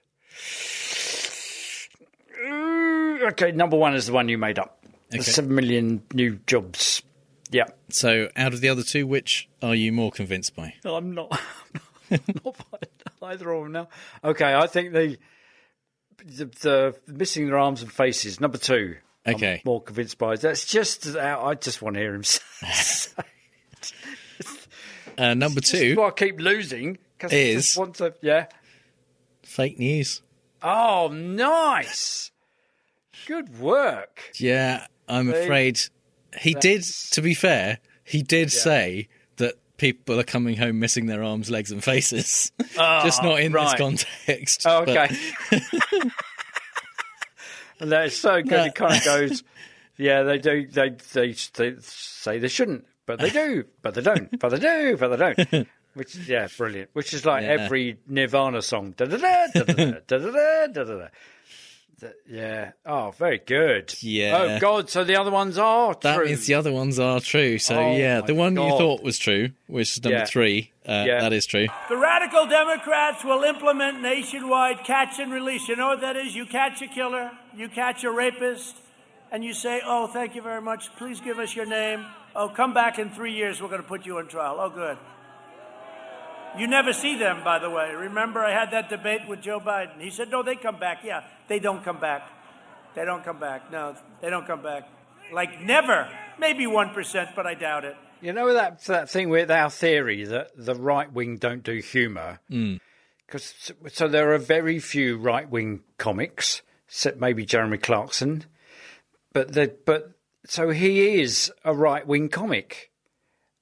Okay, number 1 is the one you made up. Okay. The 7 million new jobs. Yeah.
So out of the other 2, which are you more convinced by?
I'm not by either of them now. Okay, I think the missing their arms and faces, number 2.
Okay.
I'm more convinced by. That's just, I just want to hear him say it.
Number 2.
This is why I keep losing.
Is
I just want to, yeah.
Fake news.
Oh, nice. Good work.
Yeah, I'm afraid he did, to be fair, he did say that people are coming home missing their arms, legs and faces. Just not in this context.
Oh, okay. And that is so good. It kind of goes, yeah, they do. They say they shouldn't, but they do, but they don't, but they do, but they don't. Which, yeah, brilliant. Which is like every Nirvana song. Da-da-da, da-da-da, da-da-da, da-da-da. Yeah. Oh, very good.
Yeah.
Oh, God. So the other ones are true.
That means the other ones are true. So, the one you thought was true, which is number 3, that is true.
The radical Democrats will implement nationwide catch and release. You know what that is? You catch a killer, you catch a rapist, and you say, oh, thank you very much. Please give us your name. Oh, come back in 3 years. We're going to put you on trial. Oh, good. You never see them, by the way. Remember, I had that debate with Joe Biden. He said, no, they come back. Yeah, they don't come back. They don't come back. No, they don't come back. Like never. Maybe 1%, but I doubt it.
You know that thing with our theory that the right wing don't do humour? Because so there are very few right-wing comics, except maybe Jeremy Clarkson. But so he is a right-wing comic.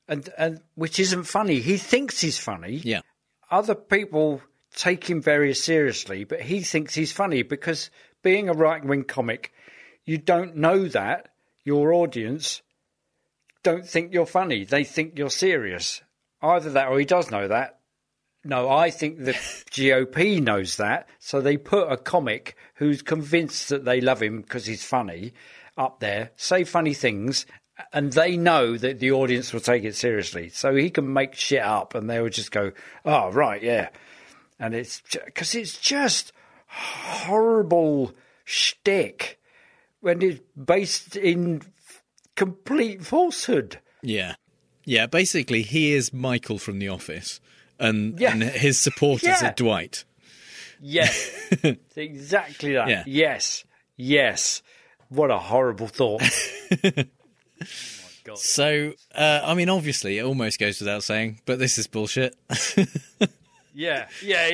and which isn't funny. He thinks he's funny.
Yeah.
Other people take him very seriously, but he thinks he's funny because being a right-wing comic, you don't know that your audience don't think you're funny. They think you're serious. Either that or he does know that. No, I think the GOP knows that, so they put a comic who's convinced that they love him because he's funny up there, say funny things, and they know that the audience will take it seriously. So he can make shit up and they will just go, oh, right, yeah. And it's because it's just horrible shtick when it's based in complete falsehood.
Yeah. Yeah, basically, he is Michael from The Office. And his supporters are Dwight.
Yes, it's exactly that.
Yeah.
Yes. What a horrible thought.
So, I mean, obviously, it almost goes without saying, but this is bullshit.
Yeah.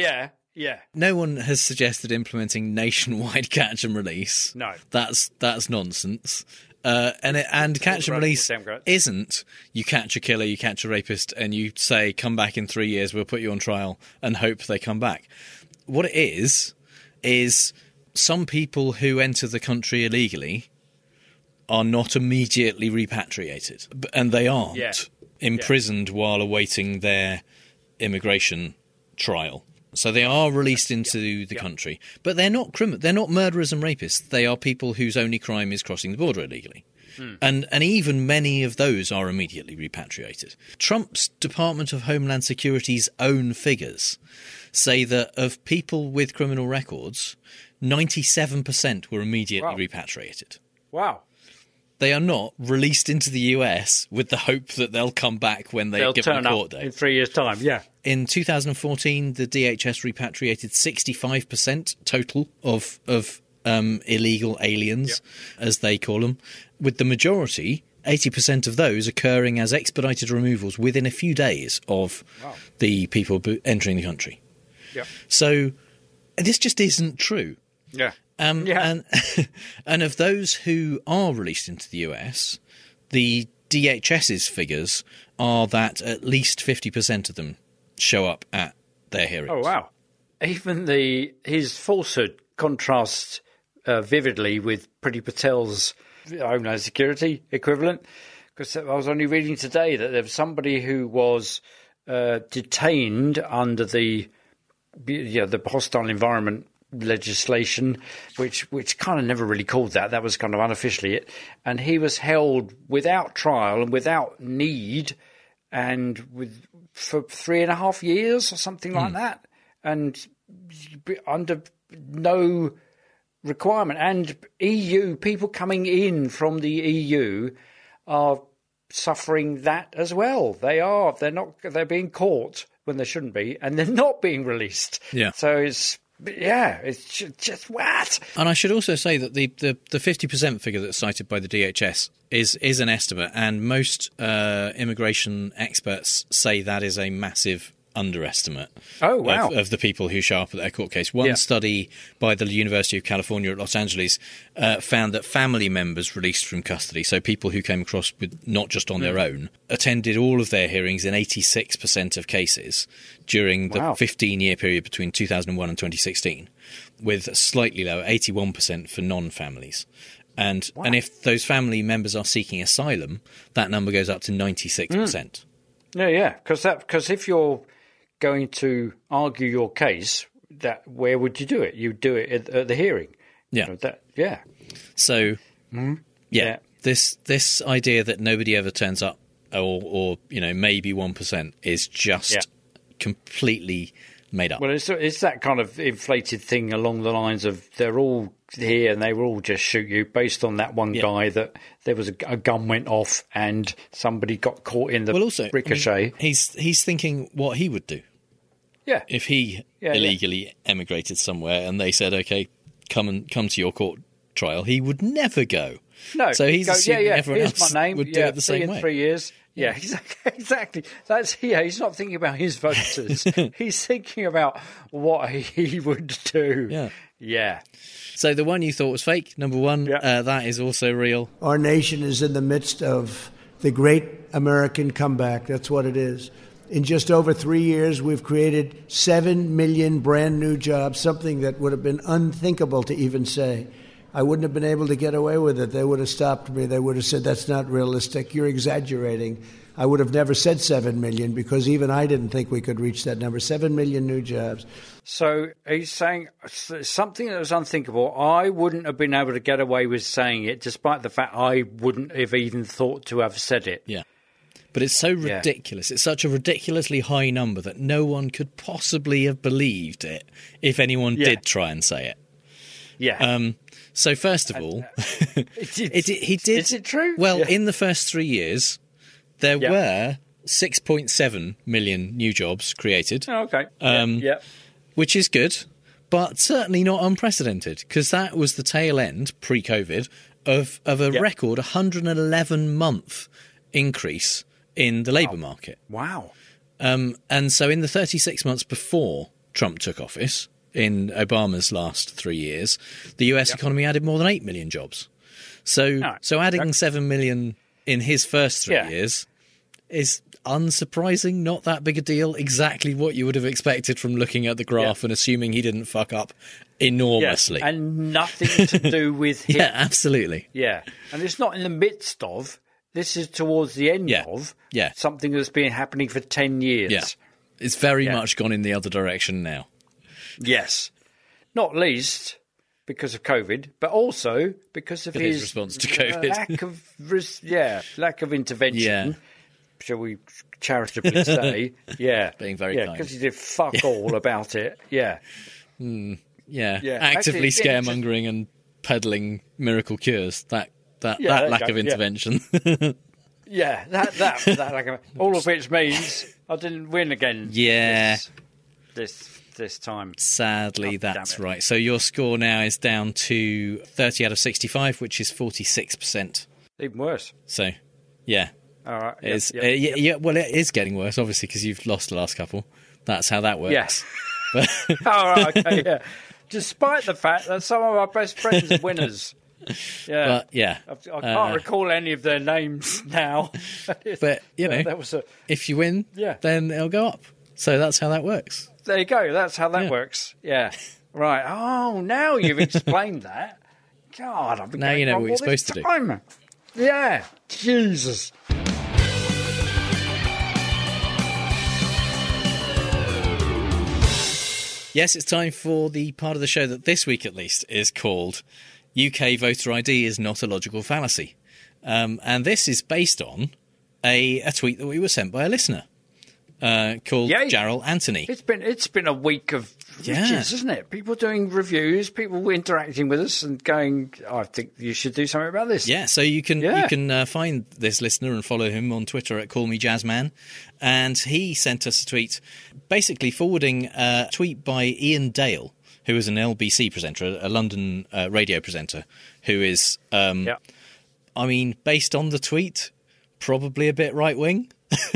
No one has suggested implementing nationwide catch and release.
No.
That's nonsense. And catch and release isn't you catch a killer, you catch a rapist, and you say, come back in 3 years, we'll put you on trial, and hope they come back. What it is some people who enter the country illegally are not immediately repatriated, and they aren't imprisoned while awaiting their immigration trial. So they are released into the country, but they're not They're not murderers and rapists. They are people whose only crime is crossing the border illegally. And even many of those are immediately repatriated. Trump's Department of Homeland Security's own figures say that of people with criminal records, 97% were immediately repatriated.
Wow.
They are not released into the US with the hope that they'll come back when they're given a court date.
In 3 years' time, yeah.
In 2014, the DHS repatriated 65% total of illegal aliens, as they call them, with the majority, 80% of those occurring as expedited removals within a few days of the people entering the country.
Yeah.
So this just isn't true.
Yeah.
And of those who are released into the US, the DHS's figures are that at least 50% of them show up at their hearings.
Oh, wow. Even his falsehood contrasts vividly with Priti Patel's Homeland Security equivalent, because I was only reading today that there was somebody who was detained under the hostile environment legislation, which kind of never really called that. That was kind of unofficially it. And he was held without trial and without need, and for 3.5 years or something like that, and under no requirement. And EU people coming in from the EU are suffering that as well. They're being caught when they shouldn't be, and they're not being released.
Yeah.
So it's just what?
And I should also say that the 50% figure that's cited by the DHS is an estimate, and most immigration experts say that is a massive underestimate of the people who show up at their court case. One study by the University of California at Los Angeles found that family members released from custody, so people who came across with not just on their own, attended all of their hearings in 86% of cases during the 15-year period between 2001 and 2016, with slightly lower, 81% for non-families. And if those family members are seeking asylum, that number goes up to 96%.
Yeah, because if you're going to argue your case, where would you do it? You do it at the hearing.
Yeah.
So,
this idea that nobody ever turns up, or maybe 1%, is just completely made up.
Well, it's that kind of inflated thing along the lines of they're all here and they will all just shoot you, based on that one guy that there was a gun went off and somebody got caught in the ricochet.
I mean, he's thinking what he would do.
Yeah.
If he illegally emigrated somewhere and they said, "Okay, come to your court trial," he would never go.
No.
So he's assuming everyone
here's
else
my name.
would do it the same way.
In 3 years. Yeah, exactly. He's not thinking about his voters. He's thinking about what he would do. Yeah.
So the one you thought was fake, number one, that is also real.
Our nation is in the midst of the great American comeback. That's what it is. In just over 3 years, we've created 7 million brand new jobs, something that would have been unthinkable to even say. I wouldn't have been able to get away with it. They would have stopped me. They would have said, that's not realistic. You're exaggerating. I would have never said 7 million because even I didn't think we could reach that number. 7 million new jobs.
So he's saying something that was unthinkable. I wouldn't have been able to get away with saying it, despite the fact I wouldn't have even thought to have said it.
Yeah. But it's so ridiculous. It's such a ridiculously high number that no one could possibly have believed it if anyone did try and say it.
Yeah.
So first of all, he did.
Is it true?
Well, in the first 3 years, there were 6.7 million new jobs created.
Oh, okay.
Which is good, but certainly not unprecedented, because that was the tail end, pre-COVID, of a record 111-month increase in the labour market.
Wow.
And so in the 36 months before Trump took office, in Obama's last 3 years, the US economy added more than 8 million jobs. So adding 7 million in his first 3 years is unsurprising, not that big a deal, exactly what you would have expected from looking at the graph and assuming he didn't fuck up enormously.
Yeah. And nothing to do with him.
Yeah, absolutely.
Yeah. And it's not in the midst of, this is towards the end of something that's been happening for 10 years.
Yeah. It's very much gone in the other direction now.
Yes. Not least because of COVID, but also because of his
response to COVID.
lack of intervention, shall we charitably say.
Being very kind.
Because he did fuck all about it. Yeah.
Actively
Actually,
scaremongering and peddling miracle cures. That lack of intervention.
that lack of, all of which means I didn't win again.
Yeah.
This time.
Sadly, that's right. So your score now is down to 30 out of 65, which is 46%.
Even worse.
So, yeah.
All right.
Well, it is getting worse, obviously, because you've lost the last couple. That's how that works.
Yes. All right, okay, yeah. Despite the fact that some of our best friends are winners. Yeah.
But,
I can't recall any of their names now.
But, if you win, then it'll go up. So that's how that works.
There you go. That's how that works. Yeah. Right. Oh, now you've explained that. God, I've been
now you know what you're supposed to do.
Yeah. Jesus.
Yes, it's time for the part of the show that this week at least is called UK Voter ID is Not a Logical Fallacy. And this is based on a tweet that we were sent by a listener. Called Jarrell Anthony.
It's been a week of riches, isn't it? People doing reviews, people interacting with us and going, I think you should do something about this.
Yeah, so you can find this listener and follow him on Twitter at CallMeJazzman. And he sent us a tweet basically forwarding a tweet by Ian Dale, who is an LBC presenter, a London radio presenter, who is, I mean, based on the tweet, probably a bit right-wing.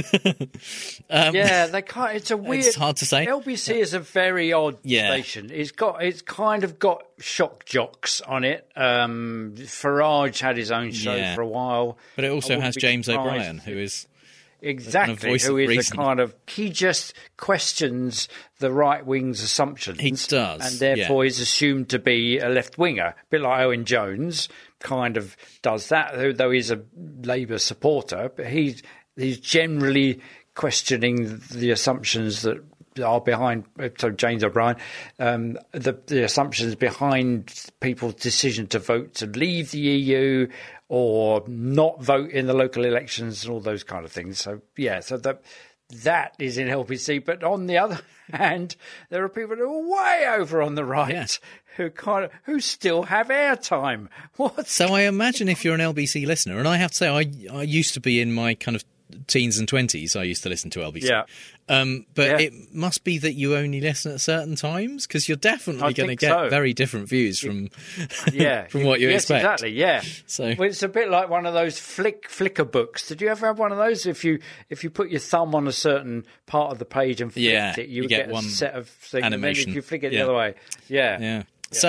They can't. It's a weird.
It's hard to say.
LBC is a very odd station. It's kind of got shock jocks on it. Farage had his own show for a while,
but it also has James O'Brien, who is
the kind of he just questions the right wing's assumptions.
He does,
and therefore is assumed to be a left winger, a bit like Owen Jones. Kind of does that, though he's a Labour supporter, but he's generally questioning the assumptions that are behind. So James O'Brien, the assumptions behind people's decision to vote to leave the EU or not vote in the local elections and all those kind of things. So that is in LBC. But on the other hand, there are people who are way over on the right who still have airtime. What?
So I imagine if you're an LBC listener, and I have to say I used to be in my kind of teens and 20s, I used to listen to LBC. But it must be that you only listen at certain times, because you're definitely going to get very different views from from what you expect.
Exactly, yeah. So it's a bit like one of those Flickr books. Did you ever have one of those? If you put your thumb on a certain part of the page and flicked it, you would get one set of things.
Animation.
And then if you flick it the other way. Yeah.
So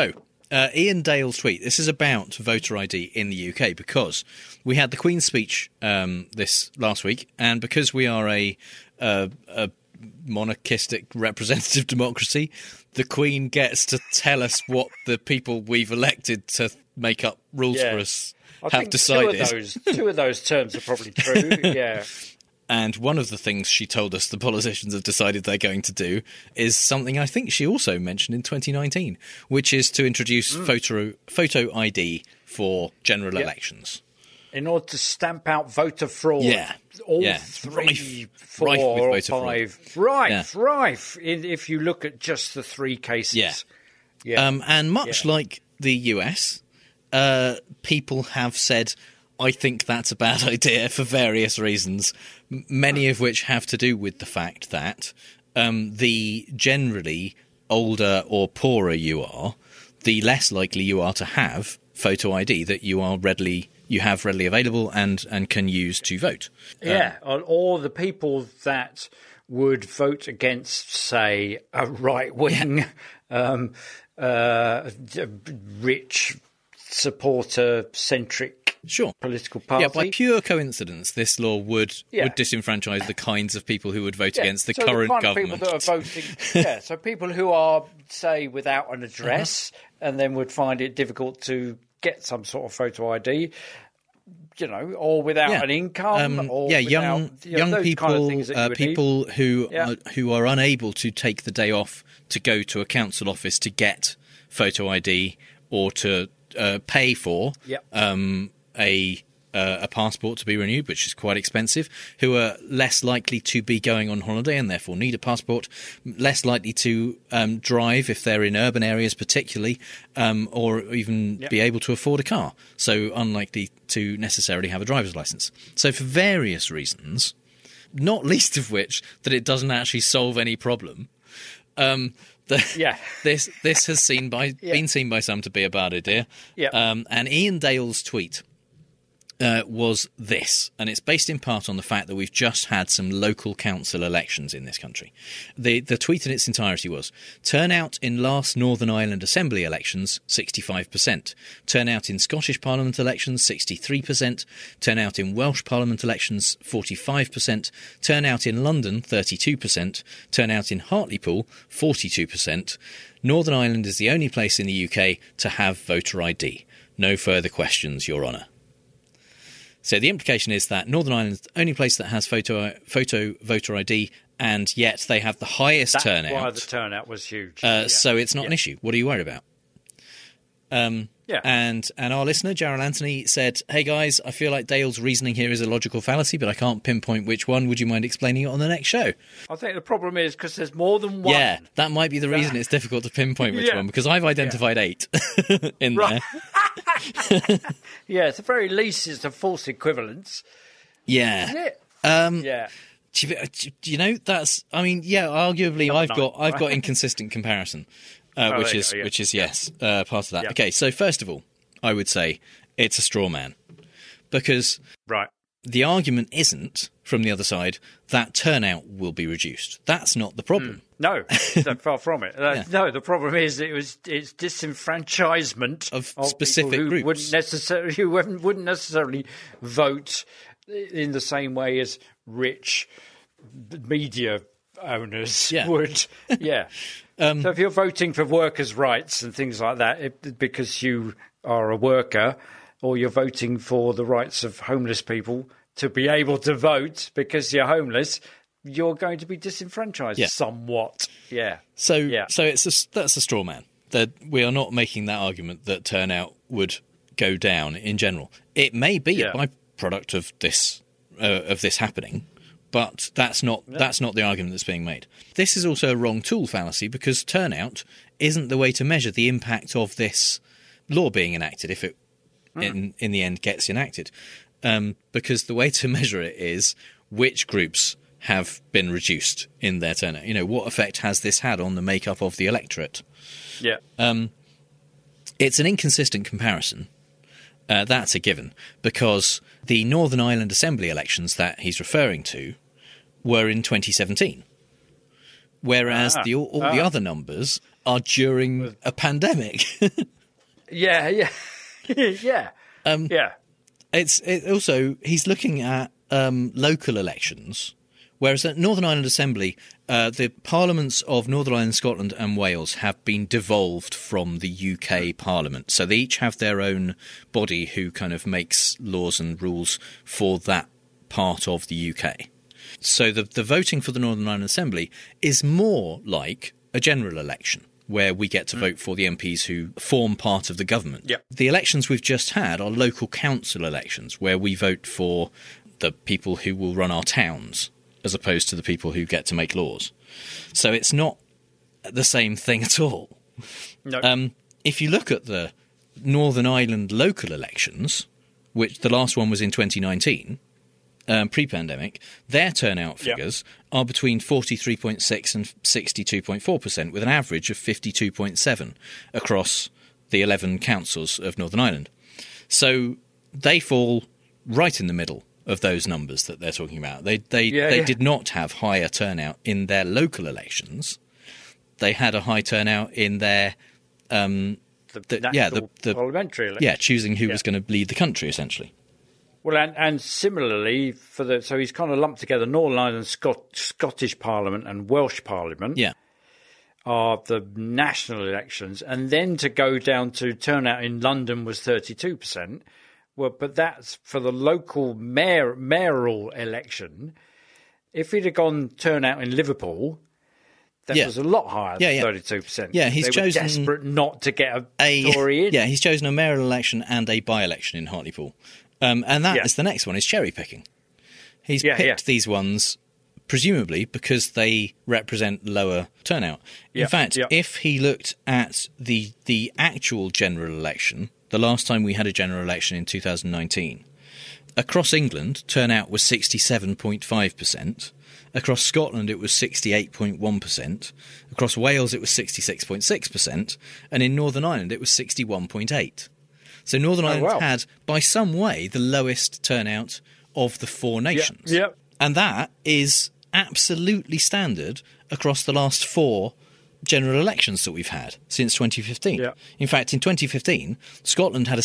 Ian Dale's tweet. This is about voter ID in the UK because we had the Queen's speech this last week, and because we are a monarchistic representative democracy, the Queen gets to tell us what the people we've elected to make up rules for us have decided.
Two of those terms are probably true. Yeah.
And one of the things she told us the politicians have decided they're going to do is something I think she also mentioned in 2019, which is to introduce photo ID for general elections.
In order to stamp out voter fraud.
Yeah.
All 3, 4,
rife with
or
voter
5.
fraud.
Rife. If you look at just the 3 cases. Yeah.
And much like the US, people have said, I think that's a bad idea for various reasons, many of which have to do with the fact that the generally older or poorer you are, the less likely you are to have photo ID that you have readily available and can use to vote.
Or the people that would vote against, say, a right-wing, rich, supporter-centric political party.
Yeah, by pure coincidence, this law would disenfranchise the kinds of people who would vote against the current government.
People that are voting, so people who are, say, without an address and then would find it difficult to get some sort of photo ID, or without an income, or
young people,
kind of things that
people who are unable to take the day off to go to a council office to get photo ID or to pay for a passport to be renewed, which is quite expensive, who are less likely to be going on holiday and therefore need a passport, less likely to drive if they're in urban areas particularly, or even be able to afford a car, so unlikely to necessarily have a driver's license. So for various reasons, not least of which that it doesn't actually solve any problem, this has been seen by some to be a bad idea. And Ian Dale's tweet was this, and it's based in part on the fact that we've just had some local council elections in this country. The tweet in its entirety was: turnout in last Northern Ireland Assembly elections, 65%. Turnout in Scottish Parliament elections, 63%. Turnout in Welsh Parliament elections, 45%. Turnout in London, 32%. Turnout in Hartlepool, 42%. Northern Ireland is the only place in the UK to have voter ID. No further questions, Your Honour. So the implication is that Northern Ireland is the only place that has photo voter ID, and yet they have the highest turnout.
That's why the turnout was huge.
So it's not an issue. What are you worried about? And our listener, Gerald Anthony, said, hey guys, I feel like Dale's reasoning here is a logical fallacy, but I can't pinpoint which one. Would you mind explaining it on the next show?
I think the problem is because there's more than one.
Yeah, that might be the reason it's difficult to pinpoint which one, because I've identified 8 in there.
At the very least, it's a false equivalence.
Yeah.
Isn't it?
That's. I mean, arguably, I've got inconsistent comparison, which is part of that. Okay, so first of all, I would say it's a straw man, because the argument isn't from the other side that turnout will be reduced. That's not the problem.
No, far from it. No, the problem is it's disenfranchisement
of specific
people who
groups
wouldn't necessarily vote in the same way as rich media owners would. So if you're voting for workers' rights and things like that because you are a worker, or you're voting for the rights of homeless people to be able to vote because you're homeless, you're going to be disenfranchised somewhat.
So that's a straw man. That we are not making that argument that turnout would go down in general. It may be a byproduct of this happening, but that's not the argument that's being made. This is also a wrong tool fallacy, because turnout isn't the way to measure the impact of this law being enacted if it in the end gets enacted. Because the way to measure it is which groups have been reduced in their turnout. What effect has this had on the makeup of the electorate? It's an inconsistent comparison. That's a given, because the Northern Ireland Assembly elections that he's referring to were in 2017, whereas all the other numbers are during a pandemic.
Yeah.
It's also, he's looking at local elections, whereas at Northern Ireland Assembly, the parliaments of Northern Ireland, Scotland and Wales have been devolved from the UK Parliament. So they each have their own body who kind of makes laws and rules for that part of the UK. So the voting for the Northern Ireland Assembly is more like a general election, where we get to vote for the MPs who form part of the government.
Yep.
The elections we've just had are local council elections, where we vote for the people who will run our towns, as opposed to the people who get to make laws. So it's not the same thing at all.
No.
If you look at the Northern Ireland local elections, which the last one was in 2019, pre-pandemic, their turnout figures are between 43.6 and 62.4%, with an average of 52.7 across the 11 councils of Northern Ireland. So they fall right in the middle of those numbers that they're talking about. They did not have higher turnout in their local elections. They had a high turnout in their
the parliamentary election.
Yeah, choosing who was going to lead the country, essentially.
Well, and similarly, so he's kind of lumped together Northern Ireland, Scottish Parliament and Welsh Parliament.
Yeah.
Are the national elections, and then to go down to turnout in London was 32%. Well, but that's for the local mayoral election. If he'd have gone turnout in Liverpool, that was a lot higher than 32%.
Yeah, he's
they were
chosen
desperate not to get a Tory in.
Yeah, he's chosen a mayoral election and a by-election in Hartlepool. And that is the next one, is cherry-picking. He's picked these ones, presumably, because they represent lower turnout. In fact, if he looked at the actual general election, the last time we had a general election in 2019, across England, turnout was 67.5%. Across Scotland, it was 68.1%. Across Wales, it was 66.6%. And in Northern Ireland, it was 61.8%. So Northern Ireland had, by some way, the lowest turnout of the four nations.
Yep.
And that is absolutely standard across the last four general elections that we've had since 2015.
Yep.
In fact, in 2015, Scotland had a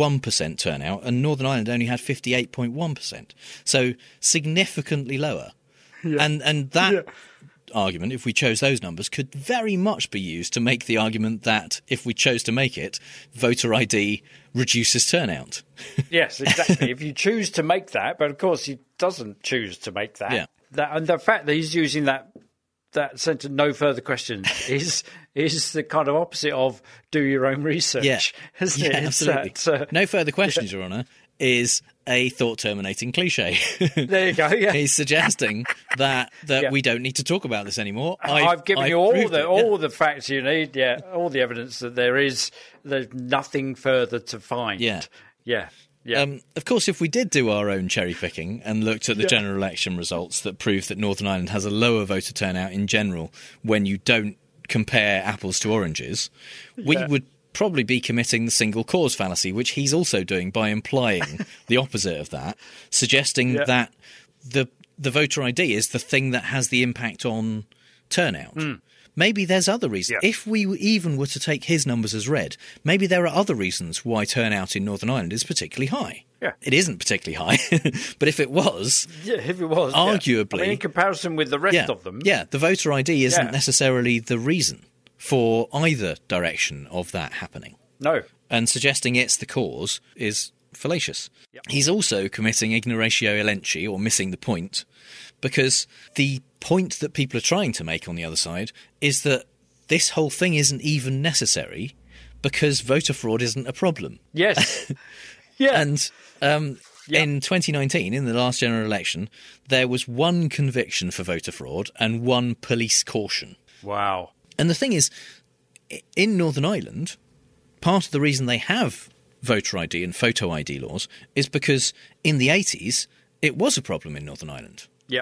71% turnout and Northern Ireland only had 58.1%. So significantly lower.
Yeah.
And that argument, if we chose those numbers, could very much be used to make the argument that if we chose to make it, voter ID reduces turnout.
Yes, exactly. If you choose to make that, but of course he doesn't choose to make that.
Yeah.
And the fact that he's using that sentence, no further questions, is the kind of opposite of do your own research.
Yeah,
isn't it?
Absolutely. No further questions, Your Honour, is a thought-terminating cliche.
There you go, yeah.
He's suggesting that we don't need to talk about this anymore.
I've given you all the facts you need, all the evidence that there's nothing further to find. Yeah.
Of course, if we did do our own cherry-picking and looked at the general election results that prove that Northern Ireland has a lower voter turnout in general when you don't compare apples to oranges, we would probably be committing the single cause fallacy, which he's also doing by implying the opposite of that, suggesting that the voter ID is the thing that has the impact on turnout. Maybe there's other reasons. If we even were to take his numbers as read, maybe there are other reasons why turnout in Northern Ireland is particularly high.
Yeah.
It isn't particularly high, but if it was, arguably,
I mean, in comparison with the rest of them,
the voter ID isn't necessarily the reason for either direction of that happening.
No.
And suggesting it's the cause is fallacious. He's also committing ignoratio elenchi, or missing the point, because the point that people are trying to make on the other side is that this whole thing isn't even necessary because voter fraud isn't a problem.
Yes.
And in 2019, in the last general election, there was one conviction for voter fraud and one police caution.
Wow.
And the thing is, in Northern Ireland, part of the reason they have voter ID and photo ID laws is because in the 80s, it was a problem in Northern Ireland.
Yeah.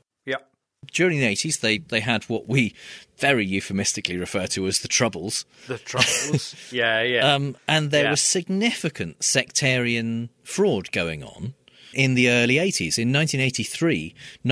During the 80s, they had what we very euphemistically refer to as the Troubles.
The Troubles, yeah.
And there was significant sectarian fraud going on in the early 80s. In 1983,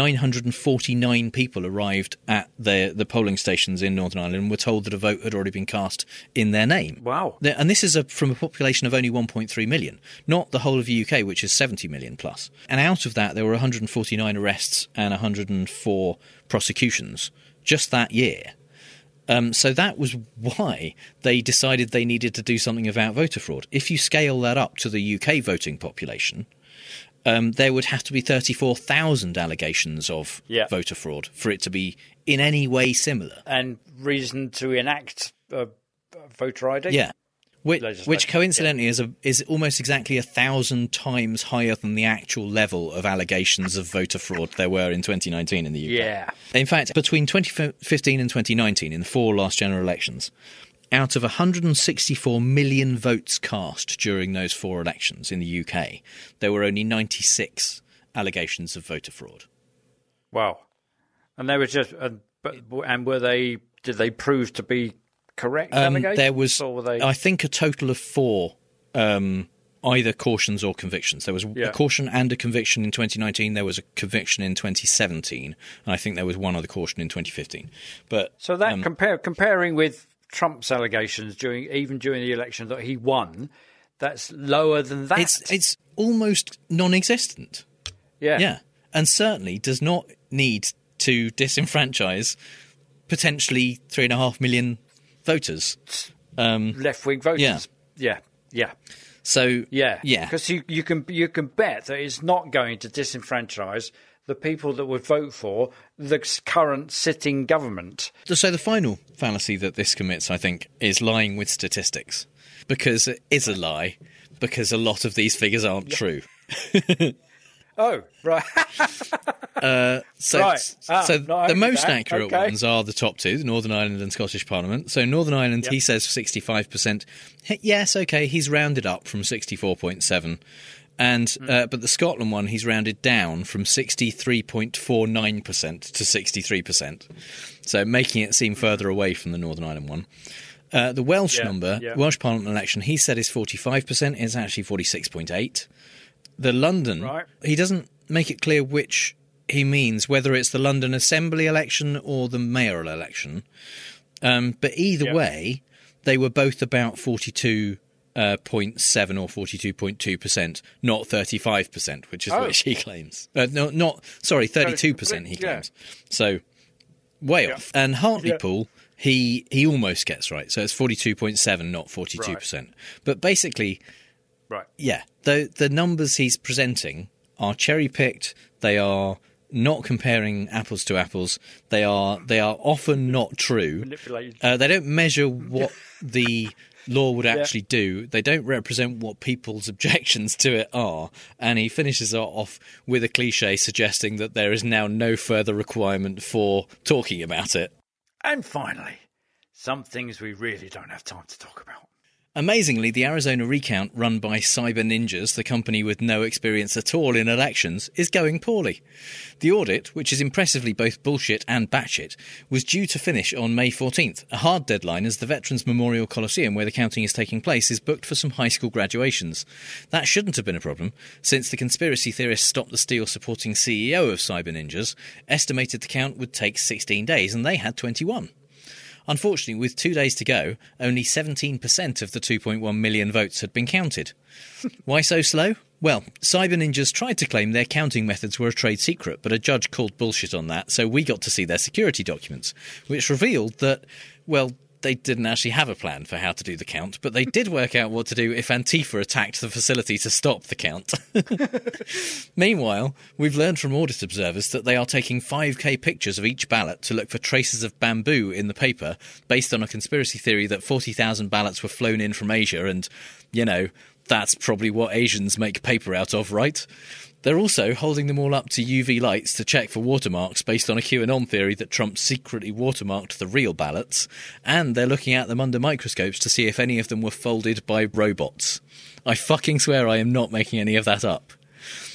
949 people arrived at the polling stations in Northern Ireland and were told that a vote had already been cast in their name.
Wow.
And this is from a population of only 1.3 million, not the whole of the UK, which is 70 million plus. And out of that, there were 149 arrests and 104 prosecutions just that year. So that was why they decided they needed to do something about voter fraud. If you scale that up to the UK voting population, there would have to be 34,000 allegations of voter fraud for it to be in any way similar.
And reason to enact voter ID?
Yeah. Which coincidentally is almost exactly 1,000 times higher than the actual level of allegations of voter fraud there were in 2019 in the UK.
Yeah.
In fact, between 2015 and 2019, in the 4 last general elections, out of 164 million votes cast during those 4 elections in the UK, there were only 96 allegations of voter fraud.
Wow. And they were just, did they prove to be correct allegations?
There was, I think, a total of 4 either cautions or convictions. There was a caution and a conviction in 2019. There was a conviction in 2017. And I think there was one other caution in 2015. But
so that comparing with Trump's allegations during the election that he won, that's lower than that.
It's almost non-existent.
Yeah.
Yeah. And certainly does not need to disenfranchise potentially 3.5 million voters,
left-wing voters. Yeah.
So
because you can bet that it's not going to disenfranchise the people that would vote for the current sitting government.
So the final fallacy that this commits, I think, is lying with statistics, because it is a lie, because a lot of these figures aren't true.
Oh, right.
The most accurate ones are the top 2, the Northern Ireland and Scottish Parliament. So Northern Ireland, he says 65%. Yes, okay, he's rounded up from 64.7. And but the Scotland one, he's rounded down from 63.49% to 63%. So making it seem further away from the Northern Ireland one. The Welsh number, Welsh Parliament election, he said is 45%. It's actually 46.8%. The London, he doesn't make it clear which he means, whether it's the London Assembly election or the mayoral election. But either way, they were both about 42.7 or 42.2%, not 35%, which is which he claims. 32% he claims. So way off. And Hartlepool, he almost gets right. So it's 42.7, not 42%. Right. But basically, the numbers he's presenting are cherry-picked. They are not comparing apples to apples. They are often not true.
Manipulated.
They don't measure what the law would actually do. They don't represent what people's objections to it are. And he finishes off with a cliche suggesting that there is now no further requirement for talking about it.
And finally, some things we really don't have time to talk about.
Amazingly, the Arizona recount run by Cyber Ninjas, the company with no experience at all in elections, is going poorly. The audit, which is impressively both bullshit and batshit, was due to finish on May 14th, a hard deadline as the Veterans Memorial Coliseum, where the counting is taking place, is booked for some high school graduations. That shouldn't have been a problem, since the conspiracy theorists Stop the Steal supporting CEO of Cyber Ninjas estimated the count would take 16 days, and they had 21. Unfortunately, with 2 days to go, only 17% of the 2.1 million votes had been counted. Why so slow? Well, Cyber Ninjas tried to claim their counting methods were a trade secret, but a judge called bullshit on that, so we got to see their security documents, which revealed that, well, they didn't actually have a plan for how to do the count, but they did work out what to do if Antifa attacked the facility to stop the count. Meanwhile, we've learned from audit observers that they are taking 5K pictures of each ballot to look for traces of bamboo in the paper, based on a conspiracy theory that 40,000 ballots were flown in from Asia, and, you know, that's probably what Asians make paper out of, right? They're also holding them all up to UV lights to check for watermarks based on a QAnon theory that Trump secretly watermarked the real ballots, and they're looking at them under microscopes to see if any of them were folded by robots. I fucking swear I am not making any of that up.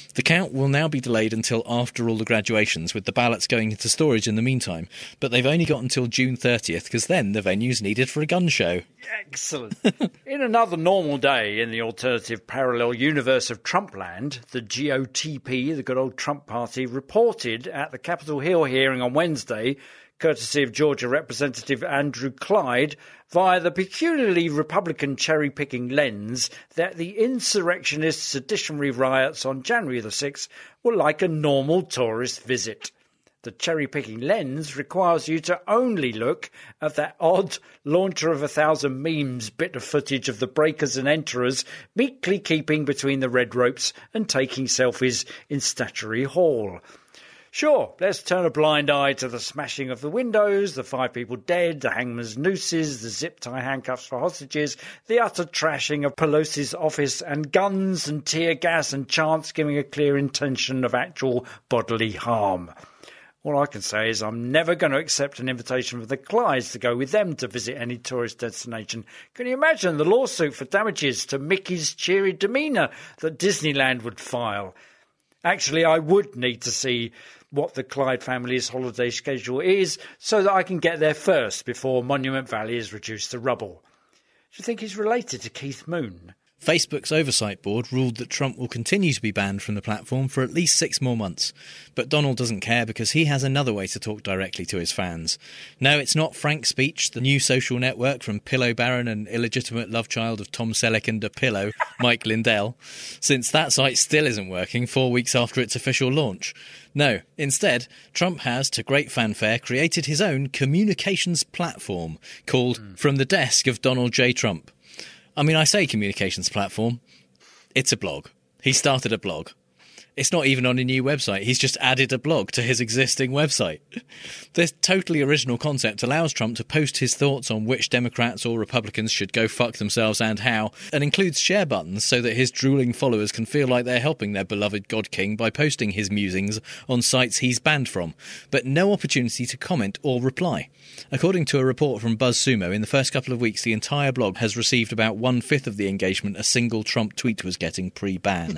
The count will now be delayed until after all the graduations, with the ballots going into storage in the meantime. But they've only got until June 30th, because then the venue's needed for a gun show.
Excellent. In another normal day in the alternative parallel universe of Trumpland, the GOTP, the good old Trump party, reported at the Capitol Hill hearing on Wednesday, courtesy of Georgia Representative Andrew Clyde, via the peculiarly Republican cherry-picking lens, that the insurrectionist seditionary riots on January the 6th were like a normal tourist visit. The cherry-picking lens requires you to only look at that odd launcher of 1,000 memes bit of footage of the breakers and enterers meekly keeping between the red ropes and taking selfies in Statuary Hall. Sure, let's turn a blind eye to the smashing of the windows, the 5 people dead, the hangman's nooses, the zip-tie handcuffs for hostages, the utter trashing of Pelosi's office, and guns and tear gas and chants giving a clear intention of actual bodily harm. All I can say is I'm never going to accept an invitation from the Clydes to go with them to visit any tourist destination. Can you imagine the lawsuit for damages to Mickey's cheery demeanour that Disneyland would file? Actually, I would need to see what the Clyde family's holiday schedule is so that I can get there first before Monument Valley is reduced to rubble. Do you think he's related to Keith Moon?
Facebook's oversight board ruled that Trump will continue to be banned from the platform for at least 6 more months. But Donald doesn't care because he has another way to talk directly to his fans. No, it's not Frank Speech, the new social network from Pillow Baron and illegitimate love child of Tom Selleck and a pillow, Mike Lindell, since that site still isn't working 4 weeks after its official launch. No, instead, Trump has, to great fanfare, created his own communications platform called From the Desk of Donald J. Trump. I mean, I say communications platform. It's a blog. He started a blog. It's not even on a new website. He's just added a blog to his existing website. This totally original concept allows Trump to post his thoughts on which Democrats or Republicans should go fuck themselves and how, and includes share buttons so that his drooling followers can feel like they're helping their beloved God King by posting his musings on sites he's banned from, but no opportunity to comment or reply. According to a report from BuzzSumo, in the first couple of weeks, the entire blog has received about 1/5 of the engagement a single Trump tweet was getting pre-ban.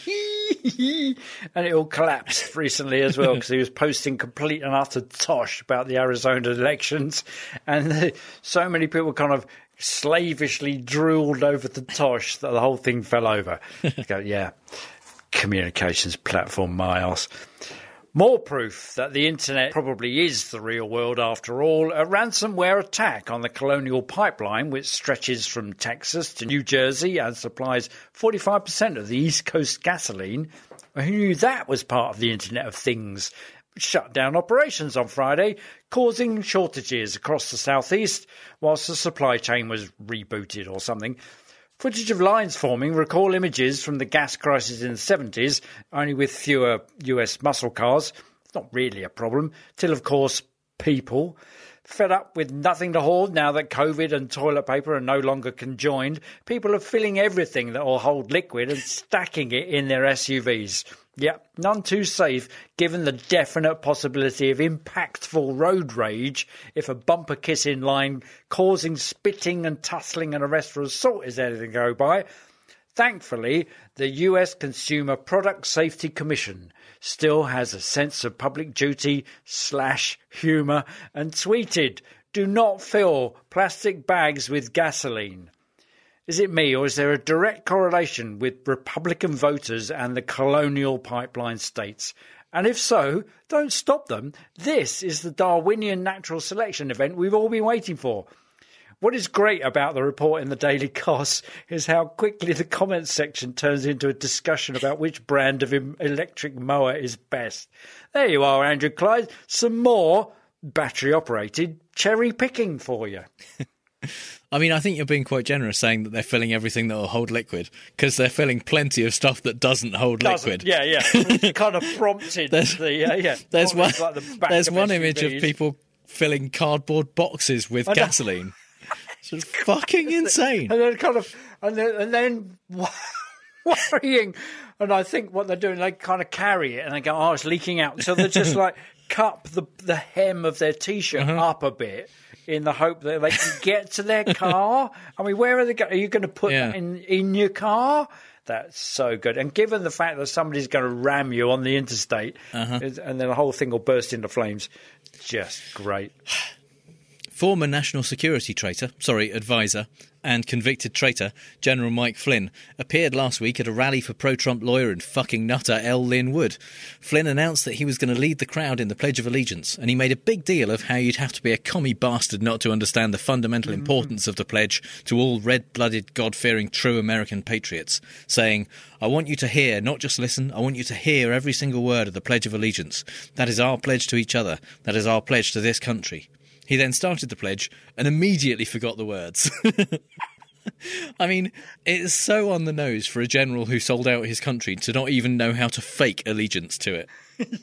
And it all collapsed recently as well because he was posting complete and utter tosh about the Arizona elections, and so many people kind of slavishly drooled over the tosh that the whole thing fell over. Go, yeah, communications platform, my arse. More proof that the internet probably is the real world after all. A ransomware attack on the Colonial Pipeline, which stretches from Texas to New Jersey and supplies 45% of the East Coast gasoline. Who knew that was part of the Internet of Things? Shut down operations on Friday, causing shortages across the southeast whilst the supply chain was rebooted or something. Footage of lines forming recall images from the gas crisis in the 70s, only with fewer US muscle cars. It's not really a problem, till, of course, people. Fed up with nothing to hoard now that COVID and toilet paper are no longer conjoined, people are filling everything that will hold liquid and stacking it in their SUVs. Yep, none too safe given the definite possibility of impactful road rage if a bumper kiss in line causing spitting and tussling and arrest for assault is anything to go by. Thankfully, the US Consumer Product Safety Commission still has a sense of public duty / humour and tweeted, "Do not fill plastic bags with gasoline." Is it me, or is there a direct correlation with Republican voters and the Colonial Pipeline states? And if so, don't stop them. This is the Darwinian natural selection event we've all been waiting for. What is great about the report in the Daily Kos is how quickly the comments section turns into a discussion about which brand of electric mower is best. There you are, Andrew Clyde. Some more battery-operated cherry picking for you.
I mean, I think you're being quite generous saying that they're filling everything that will hold liquid, because they're filling plenty of stuff that doesn't hold liquid.
Yeah. It kind of prompted
There's one image of people filling cardboard boxes with gasoline. It's fucking insane.
And then worrying. And I think what they're doing, they kind of carry it and they go, oh, it's leaking out. So they just like cup the hem of their T-shirt up a bit in the hope that they can get to their car. I mean, where are they going? Are you going to put that in your car? That's so good. And given the fact that somebody's going to ram you on the interstate and then the whole thing will burst into flames, just great.
Former National Security advisor and convicted traitor, General Mike Flynn, appeared last week at a rally for pro-Trump lawyer and fucking nutter L. Lynn Wood. Flynn announced that he was going to lead the crowd in the Pledge of Allegiance, and he made a big deal of how you'd have to be a commie bastard not to understand the fundamental importance of the pledge to all red-blooded, God-fearing, true American patriots, saying, "I want you to hear, not just listen, I want you to hear every single word of the Pledge of Allegiance. That is our pledge to each other. That is our pledge to this country." He then started the pledge and immediately forgot the words. I mean, it's so on the nose for a general who sold out his country to not even know how to fake allegiance to it.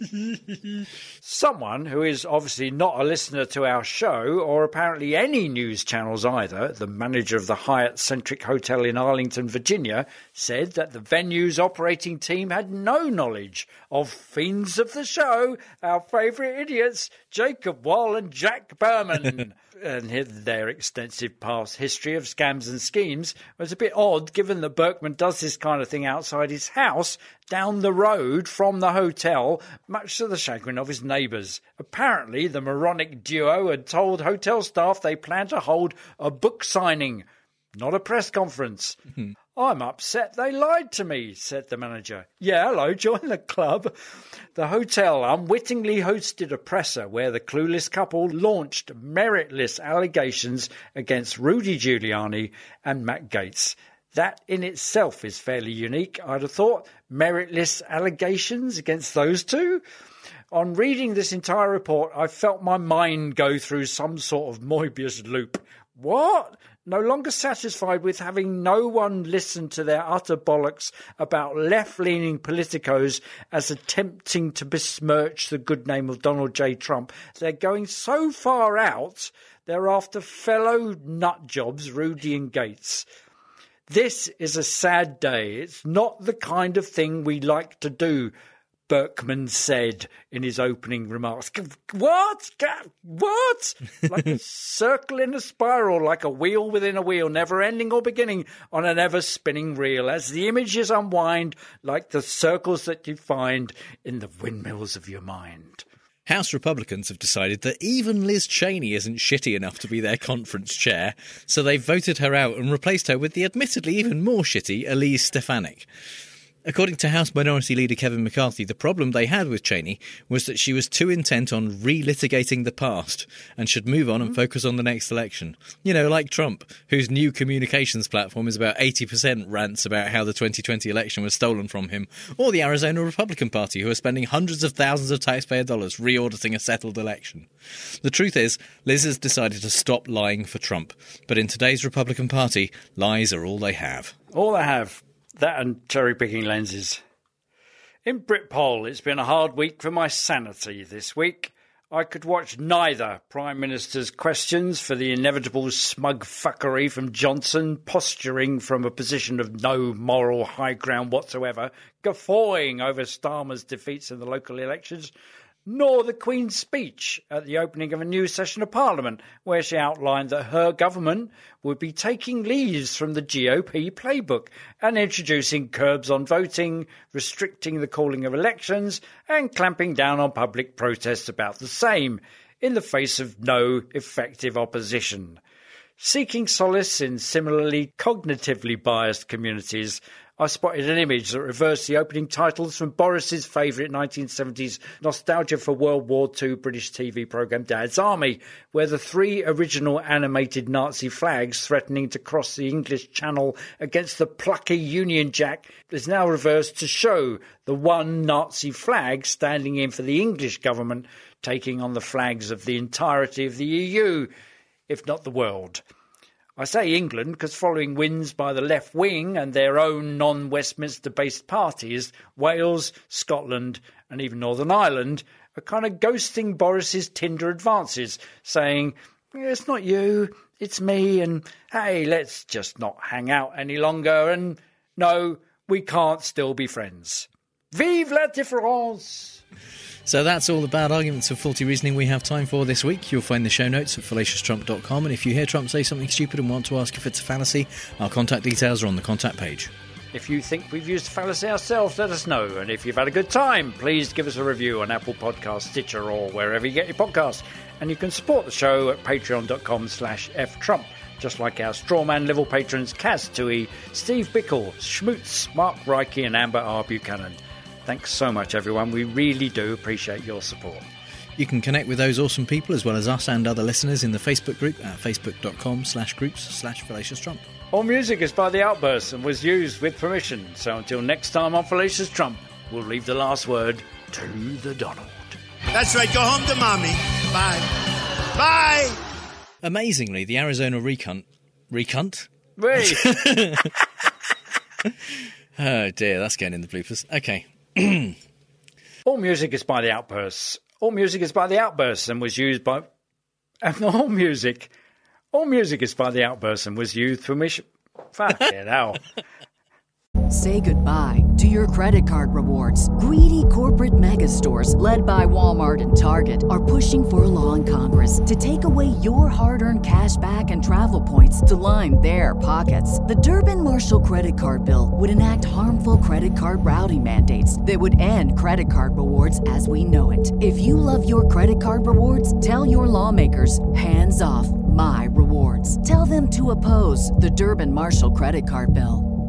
Someone who is obviously not a listener to our show, or apparently any news channels either, the manager of the Hyatt-centric hotel in Arlington, Virginia, said that the venue's operating team had no knowledge of fiends of the show, our favourite idiots, Jacob Wall and Jack Berman. And their extensive past history of scams and schemes was a bit odd, given that Berkman does this kind of thing outside his house, down the road from the hotel, much to the chagrin of his neighbours. Apparently, the moronic duo had told hotel staff they planned to hold a book signing, not a press conference. "I'm upset they lied to me," said the manager. "Yeah, hello, join the club." The hotel unwittingly hosted a presser where the clueless couple launched meritless allegations against Rudy Giuliani and Matt Gaetz. That in itself is fairly unique, I'd have thought. Meritless allegations against those two? On reading this entire report, I felt my mind go through some sort of Moebius loop. What? No longer satisfied with having no one listen to their utter bollocks about left-leaning politicos as attempting to besmirch the good name of Donald J. Trump, they're going so far out, they're after fellow nutjobs Rudy and Gaetz. This is a sad day. It's not the kind of thing we like to do, Berkman said in his opening remarks. What? Like a circle in a spiral, like a wheel within a wheel, never ending or beginning on an ever-spinning reel, as the images unwind like the circles that you find in the windmills of your mind.
House Republicans have decided that even Liz Cheney isn't shitty enough to be their conference chair, so they've voted her out and replaced her with the admittedly even more shitty Elise Stefanik. According to House Minority Leader Kevin McCarthy, the problem they had with Cheney was that she was too intent on relitigating the past and should move on and focus on the next election. You know, like Trump, whose new communications platform is about 80% rants about how the 2020 election was stolen from him, or the Arizona Republican Party, who are spending hundreds of thousands of taxpayer dollars re-auditing a settled election. The truth is, Liz has decided to stop lying for Trump. But in today's Republican Party, lies are all they have.
All they have. That and cherry-picking lenses. In Britpol, it's been a hard week for my sanity this week. I could watch neither Prime Minister's questions for the inevitable smug fuckery from Johnson, posturing from a position of no moral high ground whatsoever, guffawing over Starmer's defeats in the local elections, nor the Queen's speech at the opening of a new session of Parliament, where she outlined that her government would be taking leaves from the GOP playbook and introducing curbs on voting, restricting the calling of elections, and clamping down on public protests about the same, in the face of no effective opposition. Seeking solace in similarly cognitively biased communities, I spotted an image that reversed the opening titles from Boris's favourite 1970s nostalgia for World War II British TV programme Dad's Army, where the three original animated Nazi flags threatening to cross the English Channel against the plucky Union Jack is now reversed to show the one Nazi flag standing in for the English government, taking on the flags of the entirety of the EU, if not the world. I say England because following wins by the left wing and their own non-Westminster-based parties, Wales, Scotland and even Northern Ireland are kind of ghosting Boris's Tinder advances, saying, it's not you, it's me, and hey, let's just not hang out any longer, and no, we can't still be friends. Vive la différence!
So that's all the bad arguments of faulty reasoning we have time for this week. You'll find the show notes at fallacioustrump.com, and if you hear Trump say something stupid and want to ask if it's a fallacy, our contact details are on the contact page.
If you think we've used fallacy ourselves, let us know. And if you've had a good time, please give us a review on Apple Podcasts, Stitcher, or wherever you get your podcasts. And you can support the show at patreon.com/ftrump, just like our Strawman level patrons Kaz Tui, Steve Bickle, Schmutz, Mark Reike, and Amber R. Buchanan. Thanks so much, everyone. We really do appreciate your support.
You can connect with those awesome people as well as us and other listeners in the Facebook group at facebook.com/groups/Fallacious Trump.
All music is by The Outbursts and was used with permission. So until next time on Fallacious Trump, we'll leave the last word to the Donald.
That's right, go home to mommy. Bye. Bye!
Amazingly, the Arizona recount?
Wait.
Oh dear, that's getting in the bloopers. Okay.
All music is by The Outbursts. All music is by The Outbursts and was used by... All music is by The Outbursts and was used for mission... Fucking hell.
Say goodbye to your credit card rewards. Greedy corporate mega stores, led by Walmart and Target, are pushing for a law in Congress to take away your hard-earned cash back and travel points to line their pockets. The Durbin-Marshall credit card bill would enact harmful credit card routing mandates that would end credit card rewards as we know it. If you love your credit card rewards, tell your lawmakers, hands off my rewards. Tell them to oppose the Durbin-Marshall credit card bill.